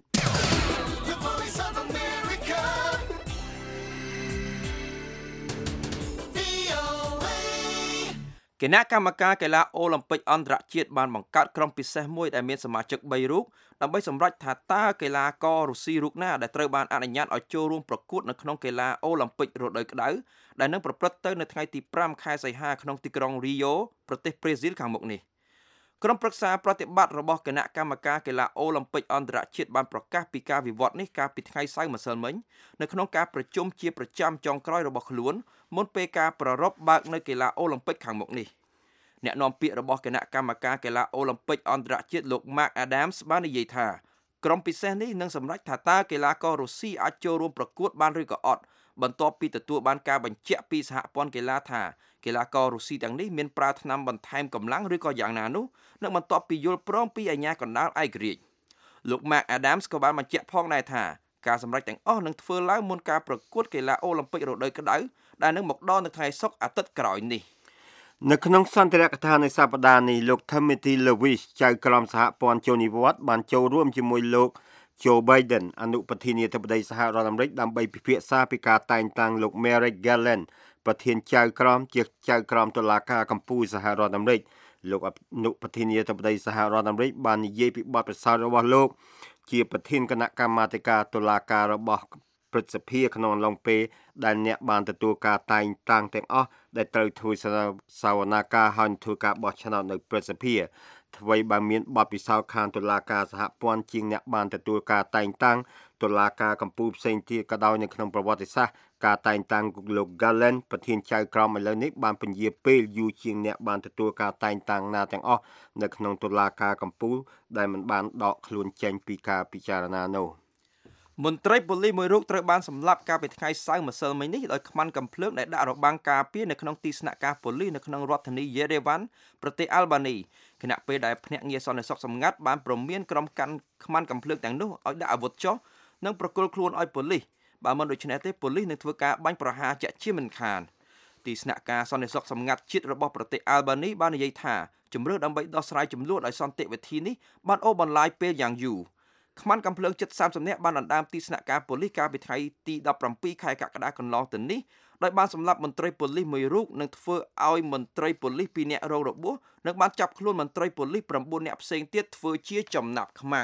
គណៈកម្មការកីឡាអូឡ িম্প ិកអន្តរជាតិបានបង្កើតក្រុមពិសេសមួយដែលមានសមាជិក3រូបដើម្បីសម្រេចថាតើកីឡាកររុស្ស៊ីរូបណាដែលត្រូវបានអនុញ្ញាតឲ្យចូលរួមប្រកួតនៅក្នុងកីឡាអូឡ িম্প ិករដូវក្តៅដែលនឹងប្រព្រឹត្តទៅនៅថ្ងៃទី5ខែសីហាក្នុងទីក្រុងរីយ៉ូប្រទេសប្រេស៊ីលខាងមុខនេះក្រុមប្រឹក្សាប្រតិបត្តិរបស់គណៈកម្មការកីឡាអូឡ িম্প ិកអន្តរជាតិបានប្រកាសពីការវិវត្តនេះកាលពីថ្ងៃសៅរ៍ម្សិលមិញនៅក្នុងការប្រជុំជាប្រចាំចុងក្រោយរបស់ខ្លួនមុនពេលការប្រារព្ធបើកនៅកីឡាអូឡ িম্প ិកខាងមុខនេះអ្នកនាំពាក្យរបស់គណៈកម្មការកីឡាអូឡ িম্প ិកអន្តរជាតិលោក Mark Adams បាននិយាយថាក្រុមពិសេសនេះនឹងសម្រេចថាតើកីឡាកររុស្ស៊ីអាចចូលរួមប្រកួតបានឬក៏អត់បន្ទាប់ពីទទួលបានការបញ្ជាក់ពីសហព័ន្ធកីឡាថាកីឡាកររុស្ស៊ីទាំងនេះមានប្រើថ្នាំបន្ថែមកម្លាំងឬក៏យ៉ាងណានោះនឹងបន្ទាប់ពីយល់ព្រមពីអាជ្ញាកណ្ដាលឯករាជ្យលោក Mark Adams ក៏បានបញ្ជាក់ផងដែរថាការសម្រេចទាំងអស់នឹងធ្វើឡើងមុនការប្រកួតកីឡាអូឡ িম্প ិករដូវក្តៅដែលនឹងមកដល់នៅថ្ងៃសុក្រអាទិត្យក្រោយនេះនៅក្នុងសន្ទរកថានៃសប្តាហ៍នេះលោក Timothy Lewis ចៅក្រមសហព័ន្ធជូនីវ៉ាត់បានចូលរួមជាមួយលោក Joe Biden អនុប្រធានាធិបតីសហរដ្ឋអាមេរិកដើម្បីពិភាក្សាពីការតែងតាំងលោក Merrick Garland ប្រធានចៅក្រមជាចៅក្រមតុលាការកំពូលសហរដ្ឋអាមេរិកលោកអនុប្រធានាធិបតីសហរដ្ឋអាមេរិកបាននិយាយពីបទពិសោធន៍របស់លោកជាប្រធានគណៈកម្មាធិការតុលាការរបស់ព្រឹទ្ធសភាក្នុងអំឡុងពេលដែលអ្នកបានទទួលការតែងតាំងទាំងអស់ដែលត្រូវធ្វើសវនាការហើយធ្វើការបោះឆ្នោតនៅព្រឹទ្ធសភាអ្វីបើមានបទពិសោធន៍ខាងតុលាការសហព័ន្ធជាងអ្នកបានទទួលការតែងតាំងតុលាការកំពូលផ្សេងទៀតក៏ដោយនៅក្នុងប្រវត្តិសាស្ត្រការតែងតាំងលោក Garland ប្រធានចៅក្រមឥឡូវនេះបានពន្យាពេលយូរជាងអ្នកបានទទួលការតែងតាំងណាទាំងអស់នៅក្នុងតុលាការកំពូលដែលមិនបានដកខ្លួនចេញពីការពិចារណានោះមន្ត្រីប៉ូលីសមួយរូបត្រូវបានសម្លាប់កាលពីថ្ងៃសៅរ៍ម្សិលមិញនេះដោយខ្មាន់កាំភ្លើងដែលដាក់របាំងការពារនៅក្នុងទីស្នាក់ការប៉ូលីសនៅក្នុងរដ្ឋធានីយេរេវ៉ាន់ប្រទេសអាល់បានីខណៈពេលដែលភ្នាក់ងារសន្តិសុខសម្ងាត់បានព្រមានក្រុមកាន់ខ្មាន់កាំភ្លើងទាំងនោះឲ្យដាក់អាវុធចុះនិងប្រគល់ខ្លួនឲ្យប៉ូលីសបើមិនដូច្នេះទេប៉ូលីសនឹងធ្វើការបាញ់ប្រហារជាក់ជាមិនខានទីស្នាក់ការសន្តិសុខសម្ងាត់ជាតិរបស់ប្រទេសអាល់បានីបាននិយាយថាជំរឿនដើម្បីដោះស្រាយចំនួនដោយសន្តិវិធីនេះបានអូសបន្លាយពេលយ៉ាងយូរខ្មាន់កាំភ្លើងជិត30នាក់បានដណ្ដើមទីស្នាក់ការប៉ូលីសកាលពីថ្ងៃទី17ខែកក្កដាកន្លងទៅនេះដោយបានសម្លាប់មន្ត្រីប៉ូលីសមួយរូបនិងធ្វើឲ្យមន្ត្រីប៉ូលីស2នាក់រងរបួសនិងបានចាប់ខ្លួនមន្ត្រីប៉ូលីស9នាក់ផ្សេងទៀតធ្វើជាចំណាប់ខ្មាំង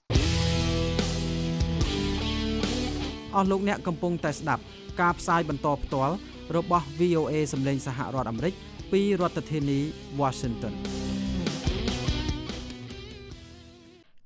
អស់លោកអ្នកកំពុងតែស្ដាប់ការផ្សាយបន្តផ្ទាល់របស់ VOA សម្លេងសហរដ្ឋអាមេរិកពីរដ្ឋធានី Washington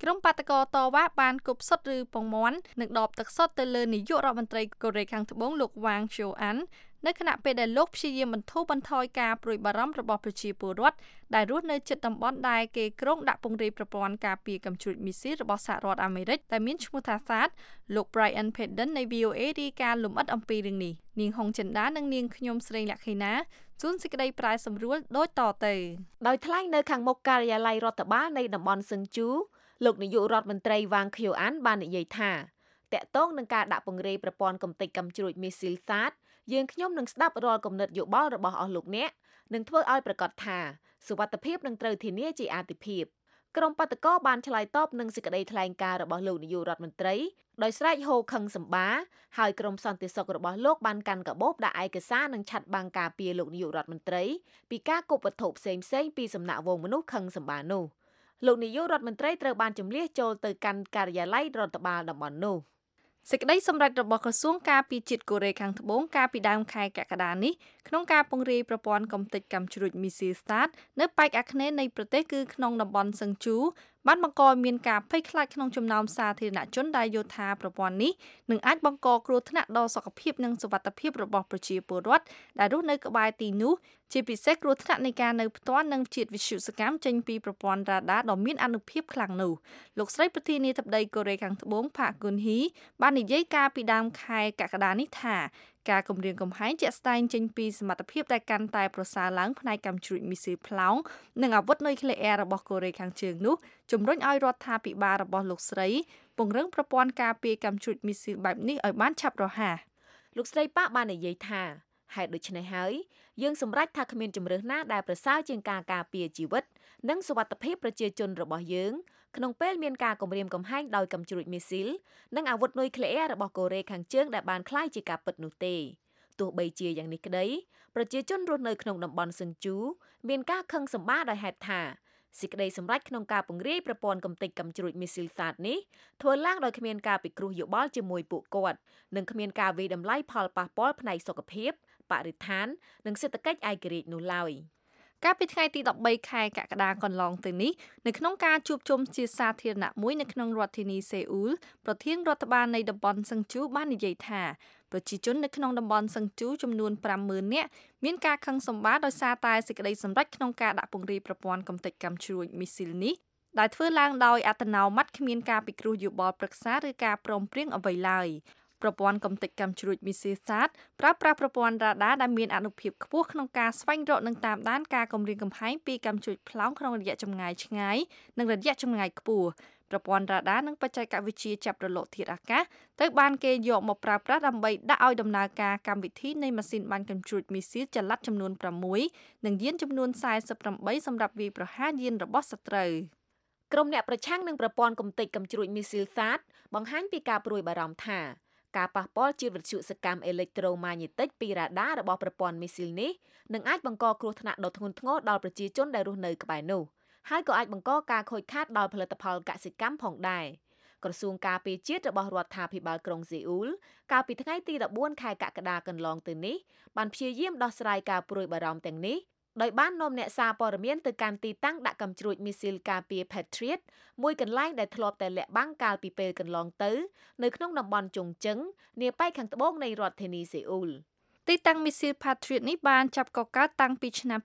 ក្រុមបាតកោតវ៉ាបានគប់សុទ្ធឬពងមាន់និងដបទឹកសុទ្ធទៅលើនាយករដ្ឋមន្ត្រីកូរ៉េខាងត្បូងលោកវ៉ាងឈូអាននៅខណៈពេលដែលលោកព្យាយាមបន្ធូរបន្ថយការព្រួយបារម្ភរបស់ប្រជាពលរដ្ឋដែលរស់នៅជិតតំបន់ដែលគេក្រុងដាក់ពង្រាយប្រព័ន្ធការពារកំជ្រួចមីស៊ីលរបស់សហរដ្ឋអាមេរិកដែលមានឈ្មោះថាសាតលោក Brian Padden នៃ VOA រាយការណ៍លម្អិតអំពីរឿងនេះនាងហុងចិន្តានិងនាងខ្ញុំស្រីលក្ខិណាជួនសេចក្តីប្រែសម្រួលដូចតទៅដោយថ្លែងនៅខាងមុខការិយាល័យរដ្ឋបាលនៃតំបន់សឹងជូលោកនាយករដ្ឋមន្ត្រីវ៉ាងខៀវអានបាននិយាយថាតាក់ទងនឹងការដាក់ពង្រាយប្រព័ន្ធកំទេចកំជ្រួចមីស៊ីលសាតយើងខ្ញុំនឹងស្ដាប់រាល់គំនិតយោបល់របស់អស់លោកអ្នកនិងធ្វើឲ្យប្រកាសថាសុវត្ថិភាពនឹងត្រូវធានាជាអាទិភាពក្រុមបាតកោបានឆ្លើយតបនឹងសេចក្តីថ្លែងការណ៍របស់លោកនាយករដ្ឋមន្ត្រីដោយស្រែកហូខឹងសម្បាហើយក្រុមសន្តិសុខរបស់លោកបានកាន់កាបូបដាក់ឯកសារនិងឆាត់បាំងការពារលោកនាយករដ្ឋមន្ត្រីពីការគប់វត្ថុផ្សេងៗពីសំណាក់វងមនុស្សខឹងសម្បានោះលោកនាយករដ្ឋមន្ត្រីត្រូវបានជំនះចូលទៅកាន់ការិយាល័យរដ្ឋបាលតំបន់នោះសេចក្តីសម្រេចរបស់ក្រសួងការពារជាតិកូរ៉េខាងត្បូងកាលពីដើមខែកក្កដានេះក្នុងការពង្រាយប្រព័ន្ធកំទេចកំជ្រួចមីស៊ីលស្តាតនៅប៉ែកអាគ្នេយ៍នៃប្រទេសគឺក្នុងតំបន់សឹងជូបានបង្កឲ្យមានការភ័យខ្លាចក្នុងចំណោមសាធារណជនដែលយល់ថាប្រព័ន្ធនេះនឹងអាចបង្កគ្រោះថ្នាក់ដល់សុខភាពនិងសុវត្ថិភាពរបស់ប្រជាពលរដ្ឋដែលរស់នៅក្បែរទីនោះជាពិសេសគ្រោះថ្នាក់នៃការនៅផ្ទាល់និងជាតិវិទ្យុសកម្មចេញពីប្រព័ន្ធរ៉ាដាដ៏មានអានុភាពខ្លាំងនោះលោកស្រីប្រធានាធិបតីកូរ៉េខាងត្បូងផាកគុនហ៊ីបាននិយាយកាលពីដើមខែកក្កដានេះថាការគម្រាមកំហែងជាក់ស្ដែងចេញពីសមត្ថភាពដែលកាន់តែប្រសើរឡើងផ្នែកកំជ្រួចមីស៊ីលផ្លោងនិងអាវុធនុយក្លេអ៊ែររបស់កូរ៉េខាងជើងនោះជំរុញឲ្យរដ្ឋាភិបាលរបស់លោកស្រីពង្រឹងប្រព័ន្ធការពារកំជ្រួចមីស៊ីលបែបនេះឲ្យបានឆាប់រហ័សលោកស្រីប៉ាបាននិយាយថាហេតុដូច្នេះហើយយើងសម្រេចថាគ្មានជំរើសណាដែលប្រសើរជាងការការពារជីវិតនិងសុវត្ថិភាពប្រជាជនរបស់យើងក្នុងពេលមានការគំរាមកំហែងដោយកំជ្រួចមីស៊ីលនិងអាវុធនុយក្លេអ៊ែររបស់កូរ៉េខាងជើងដែលបានក្លាយជាការពិតនោះទេទោះបីជាយ៉ាងនេះក្តីប្រជាជនរស់នៅក្នុងតំបន់សឹងជូមានការខឹងសម្បាដោយហេតុថាសេចក្តីសម្រេចក្នុងការពង្រាយប្រព័ន្ធកំទេចកំជ្រួចមីស៊ីលសាតនេះធ្វើឡើងដោយគ្មានការពិគ្រោះយោបល់ជាមួយពួកគាត់និងគ្មានការវិយតម្លៃផលប៉ះពាល់ផ្នែកសុខភាពបរិស្ថាននិងសេដ្ឋកិច្ចឯករាជ្យនោះឡើយកាលពីថ្ងៃទី13ខែកក្កដាកន្លងទៅនេះនៅក្នុងការជួបជុំជាសាធារណៈមួយនៅក្នុងរដ្ឋធានីសេអ៊ូលប្រធានរដ្ឋបាលនៃតំបន់សឹងជូបាននិយាយថាប្រជាជននៅក្នុងតំបន់សឹងជូចំនួន 50,000 នាក់មានការខឹងសម្បាដោយសារតែសេចក្តីសម្រេចក្នុងការដាក់ពង្រាយប្រព័ន្ធកំទេចកំជ្រួចមីស៊ីលនេះដែលធ្វើឡើងដោយអត្តនោម័តគ្មានការពិគ្រោះយោបល់ប្រឹក្សាឬការព្រមព្រៀងអ្វីឡើយប្រព័ន្ធកំទេចកំជ្រួចមីស៊ីលសាតប្រើប្រាស់ប្រព័ន្ធរ៉ាដាដែលមានអានុភាពខ្ពស់ក្នុងការស្វែងរកនិងតាមដានការគំរាមកំហែងពីកំជ្រួចផ្លោងក្នុងរយៈចម្ងាយឆ្ងាយនិងរយៈចម្ងាយខ្ពស់ប្រព័ន្ធរ៉ាដានិងបច្ចេកវិទ្យាចាប់រលកធាតុអាកាសត្រូវបានគេយកមកប្រើប្រាស់ដើម្បីដាក់ឲ្យដំណើរការកម្មវិធីនៃម៉ាស៊ីនបាញ់កំជ្រួចមីស៊ីលចល័តចំនួន6និងយានចំនួន48សម្រាប់វាយប្រហារយានរបស់សត្រូវក្រុមអ្នកប្រឆាំងនឹងប្រព័ន្ធកំទេចកំជ្រួចមីស៊ីលសាតបង្ហាញពីការព្រួយបារម្ភថាការប៉ះពាល់ជាតិវិទ្យុសកម្មអេឡិចត្រូម៉ាញេទិកពីរ៉ាដារបស់ប្រព័ន្ធមីស៊ីលនេះនឹងអាចបង្កគ្រោះថ្នាក់ដ៏ធ្ងន់ធ្ងរដល់ប្រជាជនដែលរស់នៅក្បែរនោះហើយក៏អាចបង្កការខូចខាតដល់ផលិតផលកសិកម្មផងដែរក្រសួងការពារជាតិរបស់រដ្ឋាភិបាលក្រុងសេអ៊ូលកាលពីថ្ងៃទី14ខែកក្កដាកន្លងទៅនេះបានព្យាយាមដោះស្រាយការព្រួយបារម្ភទាំងនេះដោយបាននាំអ្នកសារព័ត៌មានទៅកាន់ទីតាំងដាក់កំជ្រួចមីស៊ីលការពារ Patriot មួយកន្លែងដែលធ្លាប់តែលាក់បាំងកាលពីពេលកន្លងទៅនៅក្នុងតំបន់ជុងជឹងនាប៉ែកខាងត្បូងនៃរដ្ឋធានីសេអ៊ូលទីតាំងមីស៊ីល Patriot នេះបានចាប់កកើតតាំងពីឆ្នាំ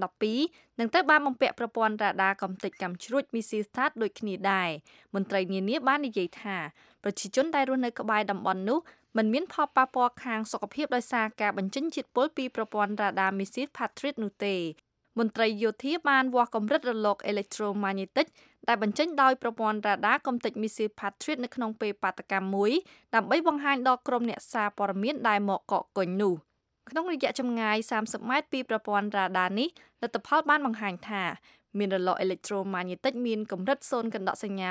2012និងត្រូវបានបំពាក់ប្រព័ន្ធរ៉ាដាកំទេចកំជ្រួចមីស៊ីលស្តាតដូចគ្នាដែរមន្ត្រីនានាបាននិយាយថាប្រជាជនដែលរស់នៅក្បែរតំបន់នោះមិនមានផលប៉ះពាល់ខាងសុខភាពដោយសារការបញ្ចេញជាតិពុលពីប្រព័ន្ធរ៉ាដាមីស៊ីល Patriot នោះទេមន្ត្រីយោធាបានវាស់កម្រិតរលកអេឡិចត្រូម៉ាញេទិកដែលបញ្ចេញដោយប្រព័ន្ធរ៉ាដាកំទេចមីស៊ីល Patriot នៅក្នុងពេលបាតកម្មមួយដើម្បីបង្ហាញដល់ក្រុមអ្នកសារព័ត៌មានដែលមកកកកុញនោះក្នុងរយៈចម្ងាយ30ម៉ែត្រពីប្រព័ន្ធរ៉ាដានេះលទ្ធផលបានបង្ហាញថាមានរលកអេឡិចត្រូម៉ាញេទិកមានកម្រិត0កណ្ដកសញ្ញា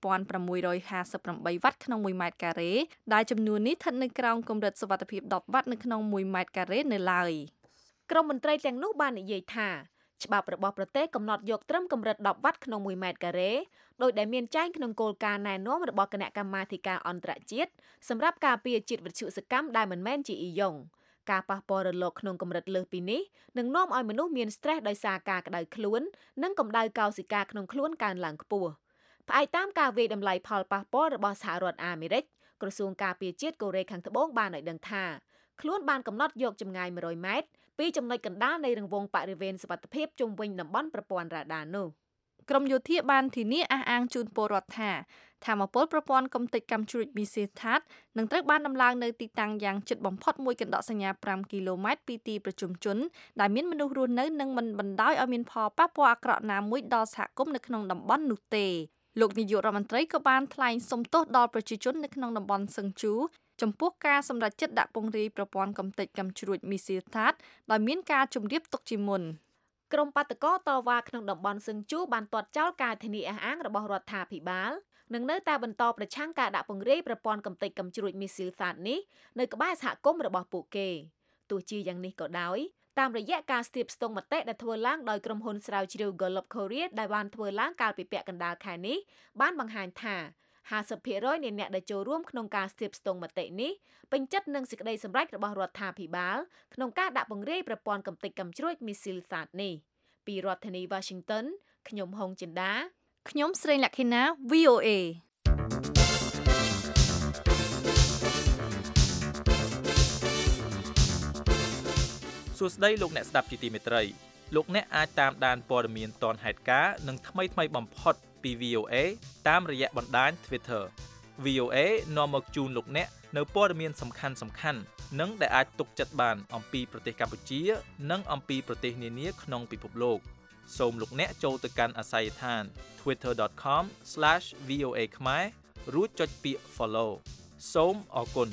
2658 វ៉ាត់ក្នុង1ម៉ែត្រការ៉េដែលចំនួននេះស្ថិតនៅក្រោមកម្រិតសុវត្ថិភាព10វ៉ាត់នៅក្នុង1ម៉ែត្រការ៉េនៅឡើយក្រុមមន្ត្រីទាំងនោះបាននិយាយថាច្បាប់របស់ប្រទេសកំណត់យកត្រឹមកម្រិត10វ៉ាត់ក្នុង1ម៉ែត្រការ៉េដោយដែលមានចែងក្នុងគោលការណ៍ណែនាំរបស់គណៈកម្មាធិការអន្តរជាតិសម្រាប់ការពារជាតិវិទ្យុសកម្មដែលមិនមែនជាអ៊ីយ៉ុងការប៉ះពាល់រលកក្នុងកម្រិតលើសពីនេះនឹងនាំឲ្យមនុស្សមាន stress ដោយសារការក្តៅខ្លួននិងកម្ដៅកោសិកាក្នុងខ្លួនកើនឡើងខ្ពស់ផ្អែកតាមការវាយតម្លៃផលប៉ះពាល់របស់សហរដ្ឋអាមេរិកក្រសួងការពារជាតិកូរ៉េខាងត្បូងបានឲ្យដឹងថាខ្លួនបានកំណត់យកចម្ងាយ100ម៉ែត្រពីចំណុចកណ្ដាលនៃរង្វង់បរិវេណសុវត្ថិភាពជុំវិញតំបន់ប្រព័ន្ធរ៉ាដានោះក្រមយោធាបានធានាអះអាងជូនពលរដ្ឋថាថាមពលប្រព័ន្ធកំទេចកាំជ្រួចមីស៊ីលថាតនឹងត្រូវបានដំឡើងនៅទីតាំងយ៉ាងជិតបំផុតមួយកណ្ដកសញ្ញា5គីឡូម៉ែត្រពីទីប្រជុំជនដែលមានមនុស្សរស់នៅនិងមិនបណ្ដោយឲ្យមានផលប៉ះពាល់អាក្រក់ណាមួយដល់សហគមន៍នៅក្នុងតំបន់នោះទេលោកនាយករដ្ឋមន្ត្រីក៏បានថ្លែងសុំទោសដល់ប្រជាជននៅក្នុងតំបន់សឹងជូចំពោះការសម្រេចចិត្តដាក់ពង្រាយប្រព័ន្ធកំទេចកាំជ្រួចមីស៊ីលថាតដោយមានការជំរាបទុកជាមុនក្រុមបាតកោតវ៉ាក្នុងតំបន់សឹងជូបានទាត់ចោលការធានាអះអាងរបស់រដ្ឋាភិបាលនឹងនៅតែបន្តប្រឆាំងការដាក់ពង្រាយប្រព័ន្ធកំទេចកាំជ្រួចមីស៊ីលថាតនេះនៅក្បែរសហគមន៍របស់ពួកគេទោះជាយ៉ាងនេះក៏ដោយតាមរយៈការស្ទាបស្ទង់មតិដែលធ្វើឡើងដោយក្រុមហ៊ុនស្រាវជ្រាវ Gallup Korea ដែលបានធ្វើឡើងកាលពីពាក់កណ្ដាលខែនេះបានបង្ហាញថា 50% នៃអ្នកដែលចូលរួមក្នុងការស្ទាបស្ទង់មតិនេះពេញចិត្តនឹងសេចក្តីសម្រេចរបស់រដ្ឋាភិបាលក្នុងការដាក់ពង្រាយប្រព័ន្ធកំទេចកាំជ្រួចមីស៊ីលថាតនេះពីរដ្ឋធានី Washington ខ្ញុំហុងចិន្តាខ្ញុំស្រីលក្ខិណា VOA សួស្តីលោកអ្នកស្ដាប់ជាទីមេត្រីលោកអ្នកអាចតាមដានព័ត៌មានទាន់ហេតុការណ៍និងថ្មីៗបំផុតពី VOA តាមរយៈបណ្ដាញ Twitter VOA នាំមកជូនលោកអ្នកនៅព័ត៌មានសំខាន់ៗនិងដែលអាចទុកចិត្តបានអំពីប្រទេសកម្ពុជានិងអំពីប្រទេសនានាក្នុងពិភពលោកសូមលោកអ្នកចូលទៅកាន់អាសយដ្ឋាន twitter.com/voa ខ្មែររួចចុចពាក្យ follow សូមអរគុណ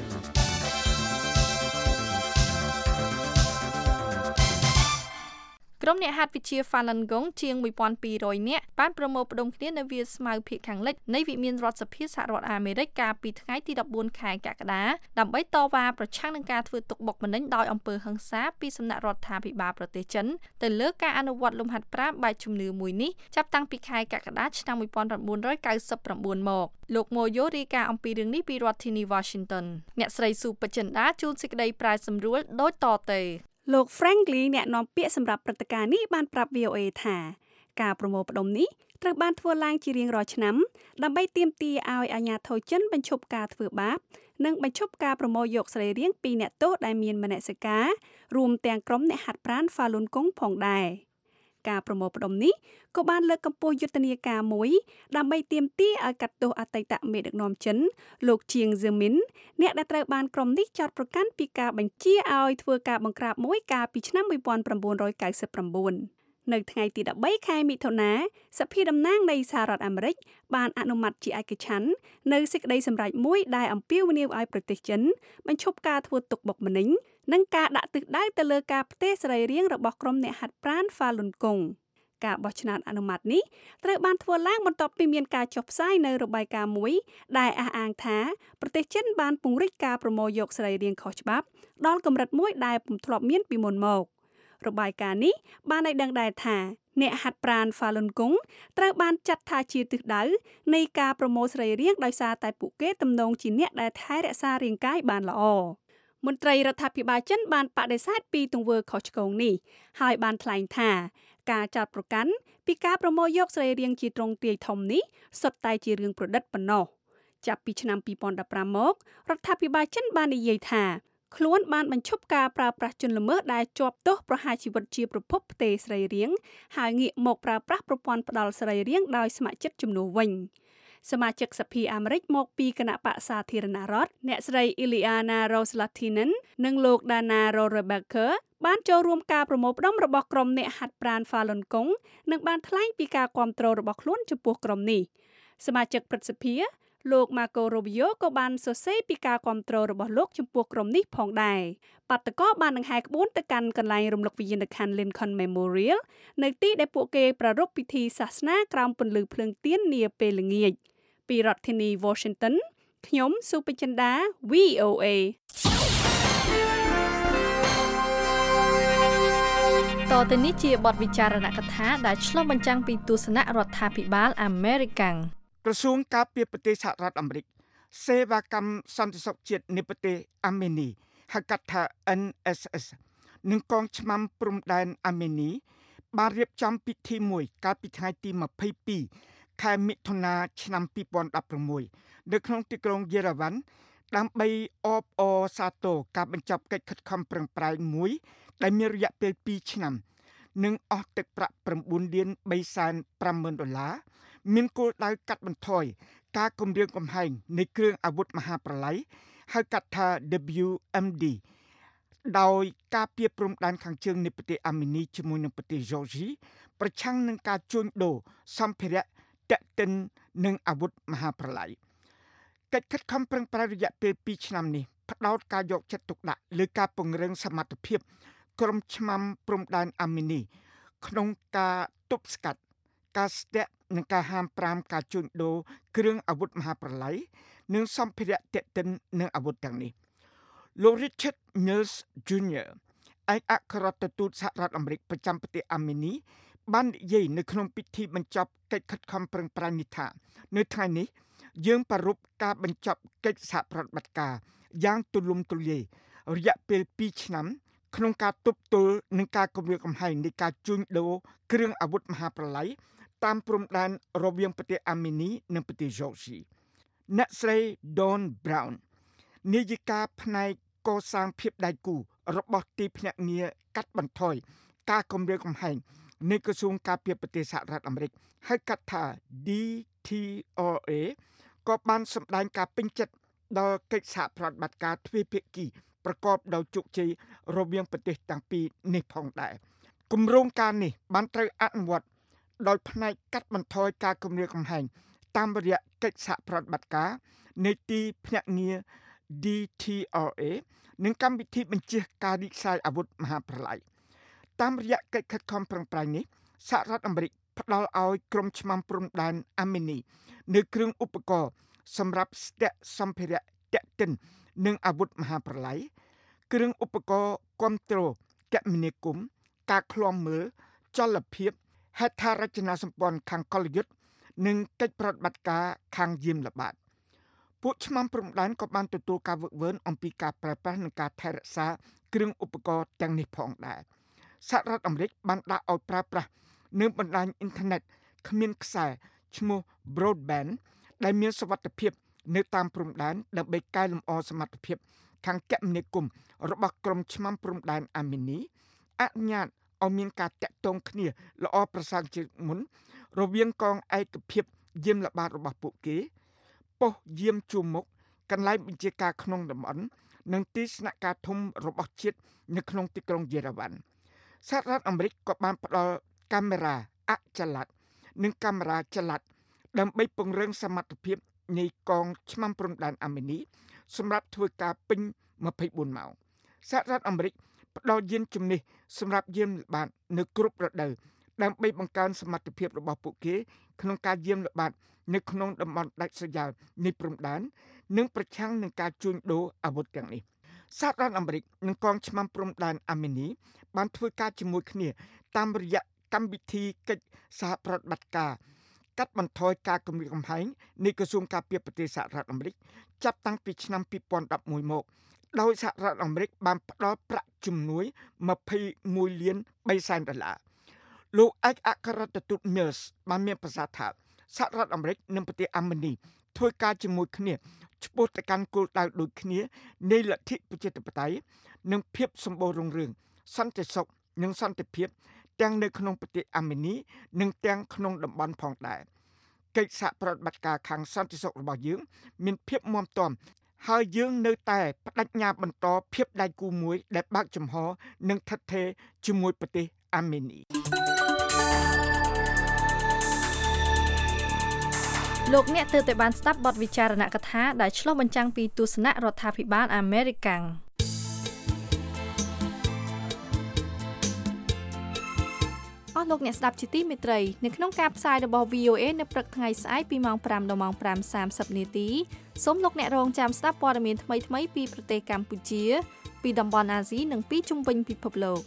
ក្រុមអ្នកហាត់វិទ្យា Falun Gong ជាង 1200 នាក់បានប្រមូលផ្ដុំគ្នានៅវាលស្មៅភាគខាងលិចនៃវិមានរដ្ឋសភាសហរដ្ឋអាមេរិកកាលពីថ្ងៃទី14ខែកក្កដាដើម្បីតវ៉ាប្រឆាំងនឹងការធ្វើទុកបុកម្នេញដោយអំពើហិង្សាពីសំណាក់រដ្ឋាភិបាលប្រទេសចិនទៅលើការអនុវត្តលំហាត់ប្រាណបែបជំនឿមួយនេះចាប់តាំងពីខែកក្កដាឆ្នាំ1999មកលោកម៉ូយ៉ូរាយការណ៍អំពីរឿងនេះពីរដ្ឋធានី Washington អ្នកស្រីស៊ូបចិន្តាជួនសេចក្តីប្រែសម្រួលដូចតទៅលោក Frankly អ្នកនាំពាក្យសម្រាប់ព្រឹត្តិការណ៍នេះបានប្រាប់ VOA ថាការប្រមូលផ្ដុំនេះត្រូវបានធ្វើឡើងជារៀងរាល់ឆ្នាំដើម្បីទាមទារឲ្យអាជ្ញាធរចិនបញ្ឈប់ការធ្វើបាបនិងបញ្ឈប់ការប្រមូលយកសរីរាង្គពីអ្នកទោសដែលមានមនសិការរួមទាំងក្រុមអ្នកហាត់ប្រាណ Falun Gong ផងដែរការប្រមូលផ្ដុំនេះក៏បានលើកកម្ពស់យុទ្ធនាការមួយដើម្បីទាមទារឲ្យកាត់ទោសអតីតមេដឹកនាំចិនលោកជាងហ្សឺមីនអ្នកដែលត្រូវបានក្រុមនេះចោទប្រកាន់ពីការបញ្ជាឲ្យធ្វើការបង្ក្រាបមួយកាលពីឆ្នាំ1999នៅថ្ងៃទី13ខែមិថុនាសភាតំណាងនៃសហរដ្ឋអាមេរិកបានអនុម័តជាឯកច្ឆន្ទនៅសេចក្តីសម្រេចមួយដែលអំពាវនាវឲ្យប្រទេសចិនបញ្ឈប់ការធ្វើទុកបុកម្នេញនិងការដាក់ទិសដៅទៅលើការផ្ទេរសរីរាង្គរបស់ក្រុមអ្នកហាត់ប្រាណ Falun Gong ការបោះឆ្នោតអនុម័តនេះត្រូវបានធ្វើឡើងបន្ទាប់ពីមានការចុះផ្សាយនៅរបាយការណ៍មួយដែលអះអាងថាប្រទេសចិនបានពង្រីកការប្រមូលយកសរីរាង្គខុសច្បាប់ដល់កម្រិតមួយដែលពុំធ្លាប់មានពីមុនមករបាយការណ៍នេះបានឲ្យដឹងដែរថាអ្នកហាត់ប្រាណ Falun Gong ត្រូវបានចាត់ថាជាទិសដៅនៃការប្រមូលសរីរាង្គដោយសារតែពួកគេទំនងជាអ្នកដែលថែរក្សារាងកាយបានល្អមន្ត្រីរដ្ឋាភិបាលចិនបានបដិសេធពីទង្វើខុសឆ្គងនេះហើយបានថ្លែងថាការចោទប្រកាន់ពីការប្រមូលយកសរីរាង្គជាទ្រង់ទ្រាយធំនេះសុទ្ធតែជារឿងប្រឌិតប៉ុណ្ណោះចាប់ពីឆ្នាំ2015មករដ្ឋាភិបាលចិនបាននិយាយថាខ្លួនបានបញ្ឈប់ការប្រើប្រាស់ជនល្មើសដែលជាប់ទោសប្រហារជីវិតជាប្រភពផ្ទេរសរីរាង្គហើយងាកមកប្រើប្រាស់ប្រព័ន្ធផ្ដាល់សរីរាង្គដោយស្ម័គ្រចិត្តជំនួសវិញសមាជិកសភាអាមេរិកមកពីគណៈបក្សសាធារណរដ្ឋអ្នកស្រី Ileana Ros-Lehtinen និងលោក Dana Rohrabacher បានចូលរួមការប្រមូលផ្ដុំរបស់ក្រុមអ្នកហាត់ប្រាណ Falun Gong និងបានថ្លែងពីការគាំទ្ររបស់ខ្លួនចំពោះក្រុមនេះសមាជិកព្រឹទ្ធសភាលោក Marco Rubio ក៏បានសរសេរពីការគាំទ្ររបស់លោកចំពោះក្រុមនេះផងដែរបាតកោបានដង្ហែក្បួនទៅកាន់កន្លែងរំលឹកវិញ្ញាណក្ខន្ធ Lincoln Memorial នៅទីដែលពួកគេប្រារព្ធពិធីសាសនាក្រោមពន្លឺភ្លើងទៀននាពេលល្ងាចពីរដ្ឋធានី Washington ខ្ញុំស៊ូបចិន្តា VOA តទៅនេះជាបទវិចារណកថាដែលឆ្លុះបញ្ចាំងពីទស្សនៈរដ្ឋាភិបាលអាមេរិកក្រសួងការពារប្រទេសសហរដ្ឋអាមេរិកសេវាកម្មសន្តិសុខជាតិនៃប្រទេសអាមេនីហៅកាត់ថា NSS និងកងឆ្មាំព្រំដែនអាមេនីបានរៀបចំពិធីមួយកាលពីថ្ងៃទី22 ខែមិថុនាឆ្នាំ2016នៅក្នុងទីក្រុងយេរ៉ាវ៉ាន់ដើម្បីអបអរសាទរការបញ្ចប់កិច្ចខិតខំប្រឹងប្រែងមួយដែលមានរយៈពេល2ឆ្នាំនិងអស់ទឹកប្រាក់$9,350,000មានគោលដៅកាត់បន្ថយការគំរាមកំហែងនៃគ្រឿងអាវុធមហាប្រឡ័យហៅកាត់ថា WMD ដោយការពារព្រំដែនខាងជើងនៃប្រទេសអាមេនីជាមួយនឹងប្រទេសយ៉ូស៊ីប្រឆាំងនឹងការជួញដូរសម្ភារៈទាក់ទិននឹងអាវុធមហាប្រឡ័យកិច្ចខិតខំប្រឹងប្រែងរយៈពេល2ឆ្នាំនេះផ្ដោតការយកចិត្តទុកដាក់លើការពង្រឹងសមត្ថភាពក្រុមឆ្មាំព្រំដែនអាមេនីក្នុងការទប់ស្កាត់ការស្ទាក់និងការហាម5ការជួញដូរគ្រឿងអាវុធមហាប្រឡ័យនិងសម្ភារៈទាក់ទិននឹងអាវុធទាំងនេះលោក Richard Mills Jr. ឯកអគ្គរដ្ឋទូតសហរដ្ឋអាមេរិកប្រចាំប្រទេសអាមេនីបាននិយាយនៅក្នុងពិធីបញ្ចប់កិច្ចខិតខំប្រឹងប្រែងនេះថានៅថ្ងៃនេះយើងប្រារព្ធការបញ្ចប់កិច្ចសហប្រតិបត្តិការយ៉ាងទូលំទូលាយរយៈពេល2ឆ្នាំក្នុងការទប់ទល់នឹងការគំរាមកំហែងនៃការជួញដូរគ្រឿងអាវុធមហាប្រឡ័យតាមព្រំដែនរវាងប្រទេសអាមេនីនិងប្រទេសយ៉ូស៊ីអ្នកស្រី Dawn Brown នាយិកាផ្នែកកសាងភាពដៃគូរបស់ទីភ្នាក់ងារកាត់បន្ថយការគំរាមកំហែងនៃក្រសួងការពារប្រទេសសហរដ្ឋអាមេរិកហៅកាត់ថា DTRA ក៏បានសម្ដែងការពេញចិត្តដល់កិច្ចសហប្រតិបត្តិការទ្វេភាគីប្រកបដោយជោគជ័យរវាងប្រទេសទាំងពីរនេះផងដែរគម្រោងការនេះបានត្រូវអនុវត្តដោយផ្នែកកាត់បន្ថយការគំរាមកំហែងតាមរយៈកិច្ចសហប្រតិបត្តិការនៃទីភ្នាក់ងារ DTRA និងកម្មវិធីបញ្ជាការរីកសាយអាវុធមហាប្រឡ័យតាមរយៈកិច្ចខិតខំប្រឹងប្រែងនេះសហរដ្ឋអាមេរិកផ្ដល់ឲ្យក្រុមឆ្មាំព្រំដែនអាមេនីនៅគ្រឿងឧបករណ៍សម្រាប់ស្ទាក់សម្ភារៈទាក់ទិននិងអាវុធមហាប្រឡ័យគ្រឿងឧបករណ៍គាំទ្រគមនាគមន៍ការឃ្លាំមើលចលភាពហេដ្ឋារចនាសម្ព័ន្ធខាងកលយុទ្ធនិងកិច្ចប្រតិបត្តិការខាងយាមល្បាតពួកឆ្មាំព្រំដែនក៏បានទទួលការវឹកវើអំពីការប្រើប្រាស់និងការថែរក្សាគ្រឿងឧបករណ៍ទាំងនេះផងដែរសហរដ្ឋអាមេរិកបានដាក់ឲ្យប្រើប្រាស់នៅបណ្ដាញអ៊ីនធឺណិតគ្មានខ្សែឈ្មោះ Broadband ដែលមានសុវត្ថិភាពនៅតាមព្រំដែនដើម្បីកែលម្អសមត្ថភាពខាងគមនាគមន៍របស់ក្រុមឆ្មាំព្រំដែនអាមេនីអនុញ្ញាតឲ្យមានការតាក់ទងគ្នាល្អប្រសើរជាងមុនរវាងកងឯកភាពយាមល្បាតរបស់ពួកគេប៉ុស្តិ៍យាមជួរមុខកន្លែងបញ្ជាការក្នុងតំបន់និងទីស្នាក់ការធំរបស់ជាតិនៅក្នុងទីក្រុងយេរ៉ាវ៉ាន់សហរដ្ឋអាមេរិកក៏បានផ្ដល់កាមេរ៉ាអចល័តនិងកាមេរ៉ាចល័តដើម្បីពង្រឹងសមត្ថភាពនៃកងឆ្មាំព្រំដែនអាមេនីសម្រាប់ធ្វើការពេញ24ម៉ោងសហរដ្ឋអាមេរិកផ្ដល់យានជំនិះសម្រាប់យាមល្បាតនៅគ្រប់រដូវដើម្បីបង្កើនសមត្ថភាពរបស់ពួកគេក្នុងការយាមល្បាតនៅក្នុងតំបន់ដាច់ស្រយាលនៃព្រំដែននិងប្រឆាំងនឹងការជួញដូរអាវុធទាំងនេះសហរដ្ឋអាមេរិកនិងកងឆ្មាំព្រំដែនអាមេនីបានធ្វើការជាមួយគ្នាតាមរយៈកម្មវិធីកិច្ចសហប្រតិបត្តិការកាត់បន្ថយការគំរាមកំហែងនៃក្រសួងការពារប្រទេសសហរដ្ឋអាមេរិកចាប់តាំងពីឆ្នាំ2011មកដោយសហរដ្ឋអាមេរិកបានផ្ដល់ប្រាក់ជំនួយ$21.3 លានលោកឯកអគ្គរដ្ឋទូត Mills បានមានប្រសាសន៍ថាសហរដ្ឋអាមេរិកនិងប្រទេសអាមេនីធ្វើការជាមួយគ្នាឆ្ពោះទៅកាន់គោលដៅដូចគ្នានៃលទ្ធិប្រជាធិបតេយ្យនិងភាពសម្បូររុងរឿងសន្តិសុខនិងសន្តិភាពទាំងនៅក្នុងប្រទេសអាមេនីនិងទាំងក្នុងតំបន់ផងដែរកិច្ចសហប្រតិបត្តិការខាងសន្តិសុខរបស់យើងមានភាពមាំទាំហើយយើងនៅតែបដិញ្ញាបន្តភាពដៃគូមួយដែលបើកចំហនិងថិតថេរជាមួយប្រទេសអាមេនីលោកអ្នកទើបតែបានស្ដាប់បទវិចារណកថាដែលឆ្លុះបញ្ចាំងពីទស្សនៈរដ្ឋាភិបាលអាមេរិកាំងអស់លោកអ្នកស្ដាប់ជាទីមេត្រីនៅក្នុងការផ្សាយរបស់ VOA នៅព្រឹកថ្ងៃស្អែកពីម៉ោង 5 ដល់ម៉ោង 5:30 នាទីសូមលោកអ្នករងចាំស្ដាប់ព័ត៌មានថ្មីៗពីប្រទេសកម្ពុជាពីតំបន់អាស៊ីនិងពីជុំវិញពិភពលោក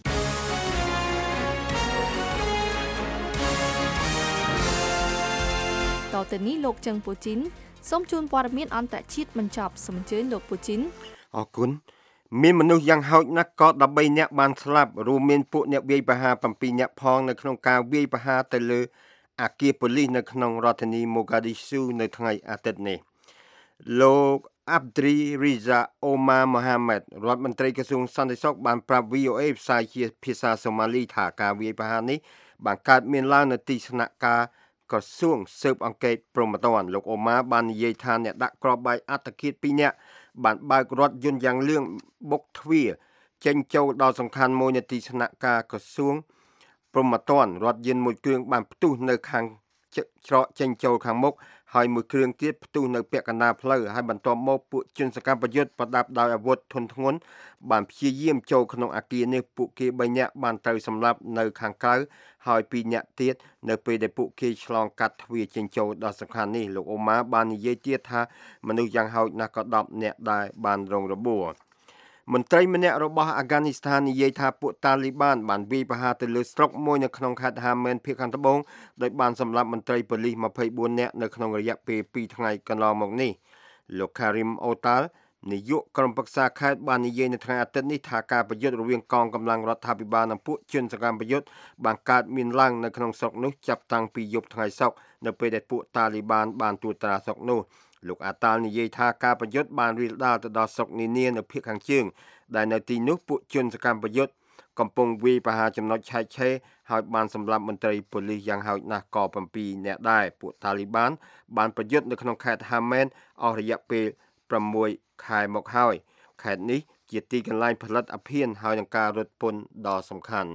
តទៅនេះលោកជឹងពូជីនសូមជូនព័ត៌មានអន្តរជាតិបញ្ចប់សូមអញ្ជើញលោកពូជីនអរគុណមានមនុស្សយ៉ាងហោចណាស់ក៏13នាក់បានស្លាប់រួមមានពួកអ្នកវាយប្រហារ7នាក់ផងនៅក្នុងការវាយប្រហារទៅលើអគារប៉ូលីសនៅក្នុងរដ្ឋធានីម៉ូហ្គាឌីស៊ូនៅថ្ងៃអាទិត្យនេះលោកអាប់ឌ្រីរីហ្សាអូម៉ាម៉ូហាម៉េតរដ្ឋមន្ត្រីក្រសួងសន្តិសុខបានប្រាប់ VOA ផ្សាយជាភាសាសូម៉ាលីថាការវាយប្រហារនេះបានកើតមានឡើងនៅទីស្នាក់ការក្រសួងស៊ើបអង្កេតព្រហ្មទណ្ឌលោកអូម៉ាបាននិយាយថាអ្នកដាក់គ្រាប់បែកអត្តឃាត2នាក់បានបើករថយន្តយ៉ាងលឿនបុកទ្វារចេញចូលដល់សំខាន់មួយនៅទីស្នាក់ការក្រសួងព្រហ្មទណ្ឌរថយន្តមួយគ្រឿងបានផ្ទុះនៅខាងច្រកចេញចូលខាងមុខហើយមួយគ្រឿងទៀតផ្ទុះនៅពាក់កណ្ដាលផ្លូវហើយបន្ទាប់មកពួកជនសកម្មប្រយុទ្ធប្រដាប់ដោយអាវុធធុនធ្ងន់បានព្យាយាមចូលក្នុងអគារនេះពួកគេ3នាក់បានត្រូវសម្លាប់នៅខាងក្រៅហើយ2នាក់ទៀតនៅពេលដែលពួកគេឆ្លងកាត់ទ្វារចេញចូលដល់សំខាន់នេះលោកអូម៉ាបាននិយាយទៀតថាមនុស្សយ៉ាងហោចណាស់ក៏10នាក់ដែរបានរងរបួសមន្ត្រីម្នាក់របស់អាហ្គានីស្ថាននិយាយថាពួកតាលីបានវាយប្រហារទៅលើស្រុកមួយនៅក្នុងខេត្តហាមែនភាគខាងត្បូងដោយបានសម្លាប់មន្ត្រីប៉ូលីស24នាក់នៅក្នុងរយៈពេល2ថ្ងៃកន្លងមកនេះលោក Karim Otal នាយកក្រុមប្រឹក្សាខេត្តបាននិយាយនៅថ្ងៃអាទិត្យនេះថាការប្រយុទ្ធរវាងកងកម្លាំងរដ្ឋាភិបាលនិងពួកជនសកម្មប្រយុទ្ធបានកើតមានឡើងនៅក្នុងស្រុកនោះចាប់តាំងពីយប់ថ្ងៃសុក្រនៅពេលដែលពួកតាលីបានត្រួតត្រាស្រុកនោះលោកអាតាល់និយាយថាការប្រយុទ្ធបានរីកដាលទៅដល់ស្រុកនានានៅភាគខាងជើងដែលនៅទីនោះពួកជនសកម្មប្រយុទ្ធកំពុងវាយប្រហារចំណុចឆែកឆេរហើយបានសម្លាប់មន្ត្រីប៉ូលីសយ៉ាងហោចណាស់ក៏7នាក់ដែរពួកតាលីបានប្រយុទ្ធនៅក្នុងខេត្តហាមែនអស់រយៈពេល6ខែមកហើយខេត្តនេះជាទីកន្លែងផលិតអភិនហើយនឹងការរត់ពន្ធដ៏សំខាន់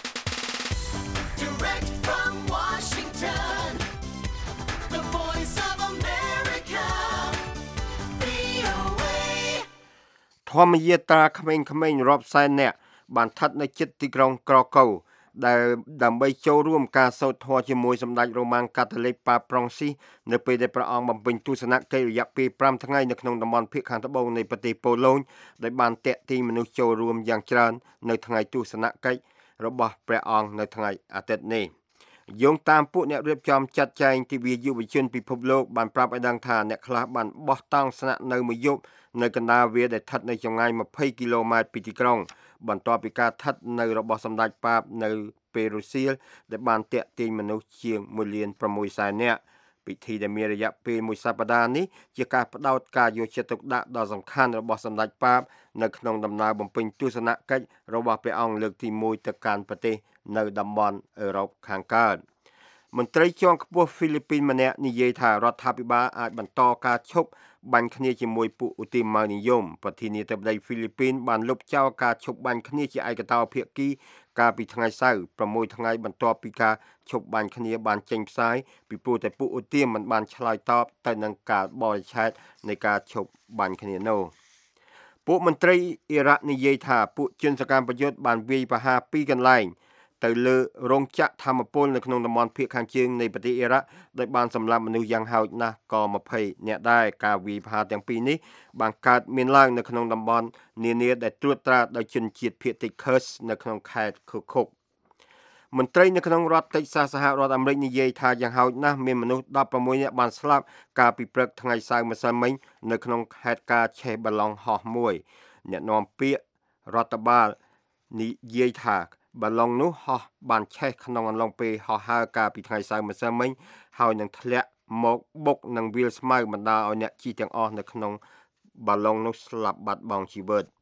ធម្មយាត្រាក្មេងៗរាប់សែននាក់បានស្ថិតនៅជិតទីក្រុងក្រកូវដែលដើម្បីចូលរួមការសូត្រធម៌ជាមួយសម្ដេចរ៉ូម៉ាំងកាតូលិកប៉ាប្រុងស៊ីសនៅពេលដែលព្រះអង្គបំពេញទស្សនកិច្ចរយៈពេល5ថ្ងៃនៅក្នុងតំបន់ភាគខាងត្បូងនៃប្រទេសប៉ូឡូញដែលបានទាក់ទាញមនុស្សចូលរួមយ៉ាងច្រើននៅថ្ងៃទស្សនកិច្ចរបស់ព្រះអង្គនៅថ្ងៃអាទិត្យនេះយោងតាមពួកអ្នករៀបចំចាត់ចែងទិវាយុវជនពិភពលោកបានប្រាប់ឲ្យដឹងថាអ្នកខ្លះបានបោះតង់ស្នាក់នៅមួយយប់នៅកណ្ដាលវាលដែលស្ថិតនៅចម្ងាយ20គីឡូម៉ែត្រពីទីក្រុងបន្ទាប់ពីការស្ថិតនៅរបស់សម្ដេចប៉ាបនៅពេរូសៀលដែលបានទាក់ទាញមនុស្សជាង1,600,000 នាក់ពិធីដែលមានរយៈពេលមួយសប្តាហ៍នេះជាការផ្ដោតការយកចិត្តទុកដាក់ដ៏សំខាន់របស់សម្ដេចប៉ាបនៅក្នុងដំណើរបំពេញទស្សនកិច្ចរបស់ព្រះអង្គលើកទី1ទៅកាន់ប្រទេសនៅតំបន់អឺរ៉ុបខាងកើតមន្ត្រីជាន់ខ្ពស់ហ្វីលីពីនម្នាក់និយាយថារដ្ឋាភិបាលអាចបន្តការឈប់បាញ់គ្នាជាមួយពួកឧទាមានិយមប្រធានាធិបតីហ្វីលីពីនបានលុបចោលការឈប់បាញ់គ្នាជាឯកតោភាគីកាលពីថ្ងៃសៅរ៍6ថ្ងៃបន្ទាប់ពីការឈប់បាញ់គ្នាបានចេញផ្សាយពីព្រោះតែពួកឧទាមមិនបានឆ្លើយតបទៅនឹងការបរិច្ឆេទនៃការឈប់បាញ់គ្នានោះពួកមន្ត្រីអ៊ីរ៉ាក់និយាយថាពួកជនសកម្មប្រយុទ្ធបានវាយប្រហារ2កន្លែងទៅលើរោងចក្រធម្មពលនៅក្នុងតំបន់ភាគខាងជើងនៃប្រទេសអ៊ីរ៉ាក់ដោយបានសម្លាប់មនុស្សយ៉ាងហោចណាស់ក៏20នាក់ដែរការវាយប្រហារទាំងពីរនេះបានកើតមានឡើងនៅក្នុងតំបន់នានាដែលត្រួតត្រាដោយជនជាតិភាគតិច Kurds នៅក្នុងខេត្ត Kirkuk មន្ត្រីនៅក្នុងរដ្ឋតិចសាសសហរដ្ឋអាមេរិកនិយាយថាយ៉ាងហោចណាស់មានមនុស្ស16នាក់បានស្លាប់កាលពីព្រឹកថ្ងៃសៅរ៍ម្សិលមិញនៅក្នុងហេតុការណ៍ឆេះបាឡុងហោះមួយអ្នកនាំពាក្យរដ្ឋបាលនិយាយថាបាឡុងនោះហោះបានឆេះក្នុងអំឡុងពេលហោះហើរកាលពីថ្ងៃសៅរ៍ម្សិលមិញហើយនឹងធ្លាក់មកបុកនឹងវាលស្មៅបណ្ដាលឲ្យអ្នកជិះទាំងអស់នៅក្នុងបាឡុងនោះស្លាប់បាត់បង់ជីវិត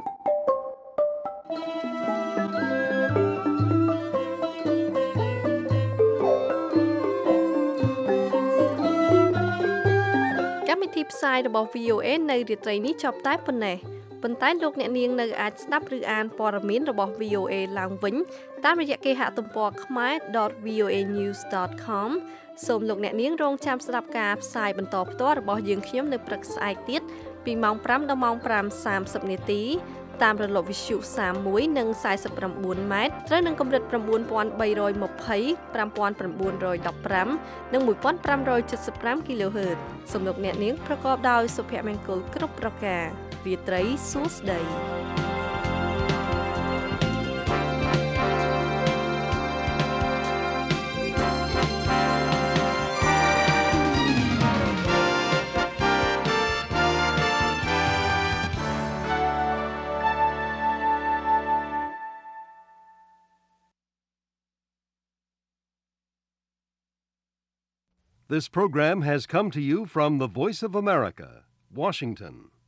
កម្មវិធីផ្សាយរបស់ VOA នៅរាត្រីនេះចប់តែប៉ុណ្ណេះប៉ុន្តែលោកអ្នកនាងនៅអាចស្ដាប់ឬអានព័ត៌មានរបស់ VOA ឡើងវិញតាមរយៈគេហទំព័រ khmer.voanews.com សូមលោកអ្នកនាងរងចាំស្ដាប់ការផ្សាយបន្តផ្ទាល់របស់យើងខ្ញុំនៅព្រឹកស្អែកទៀតពីម៉ោង 5 ដល់ម៉ោង 5:30 នាទីតាមរលកវិទ្យុ31និង49ម៉ែត្រត្រូវនឹងកម្រិត 9320 5915 និង 1575 kHz សំឡេងអ្នកនាងប្រកបដោយសុភមង្គលគ្រប់ប្រការរាត្រីសួស្តី This program has come to you from the Voice of America, Washington.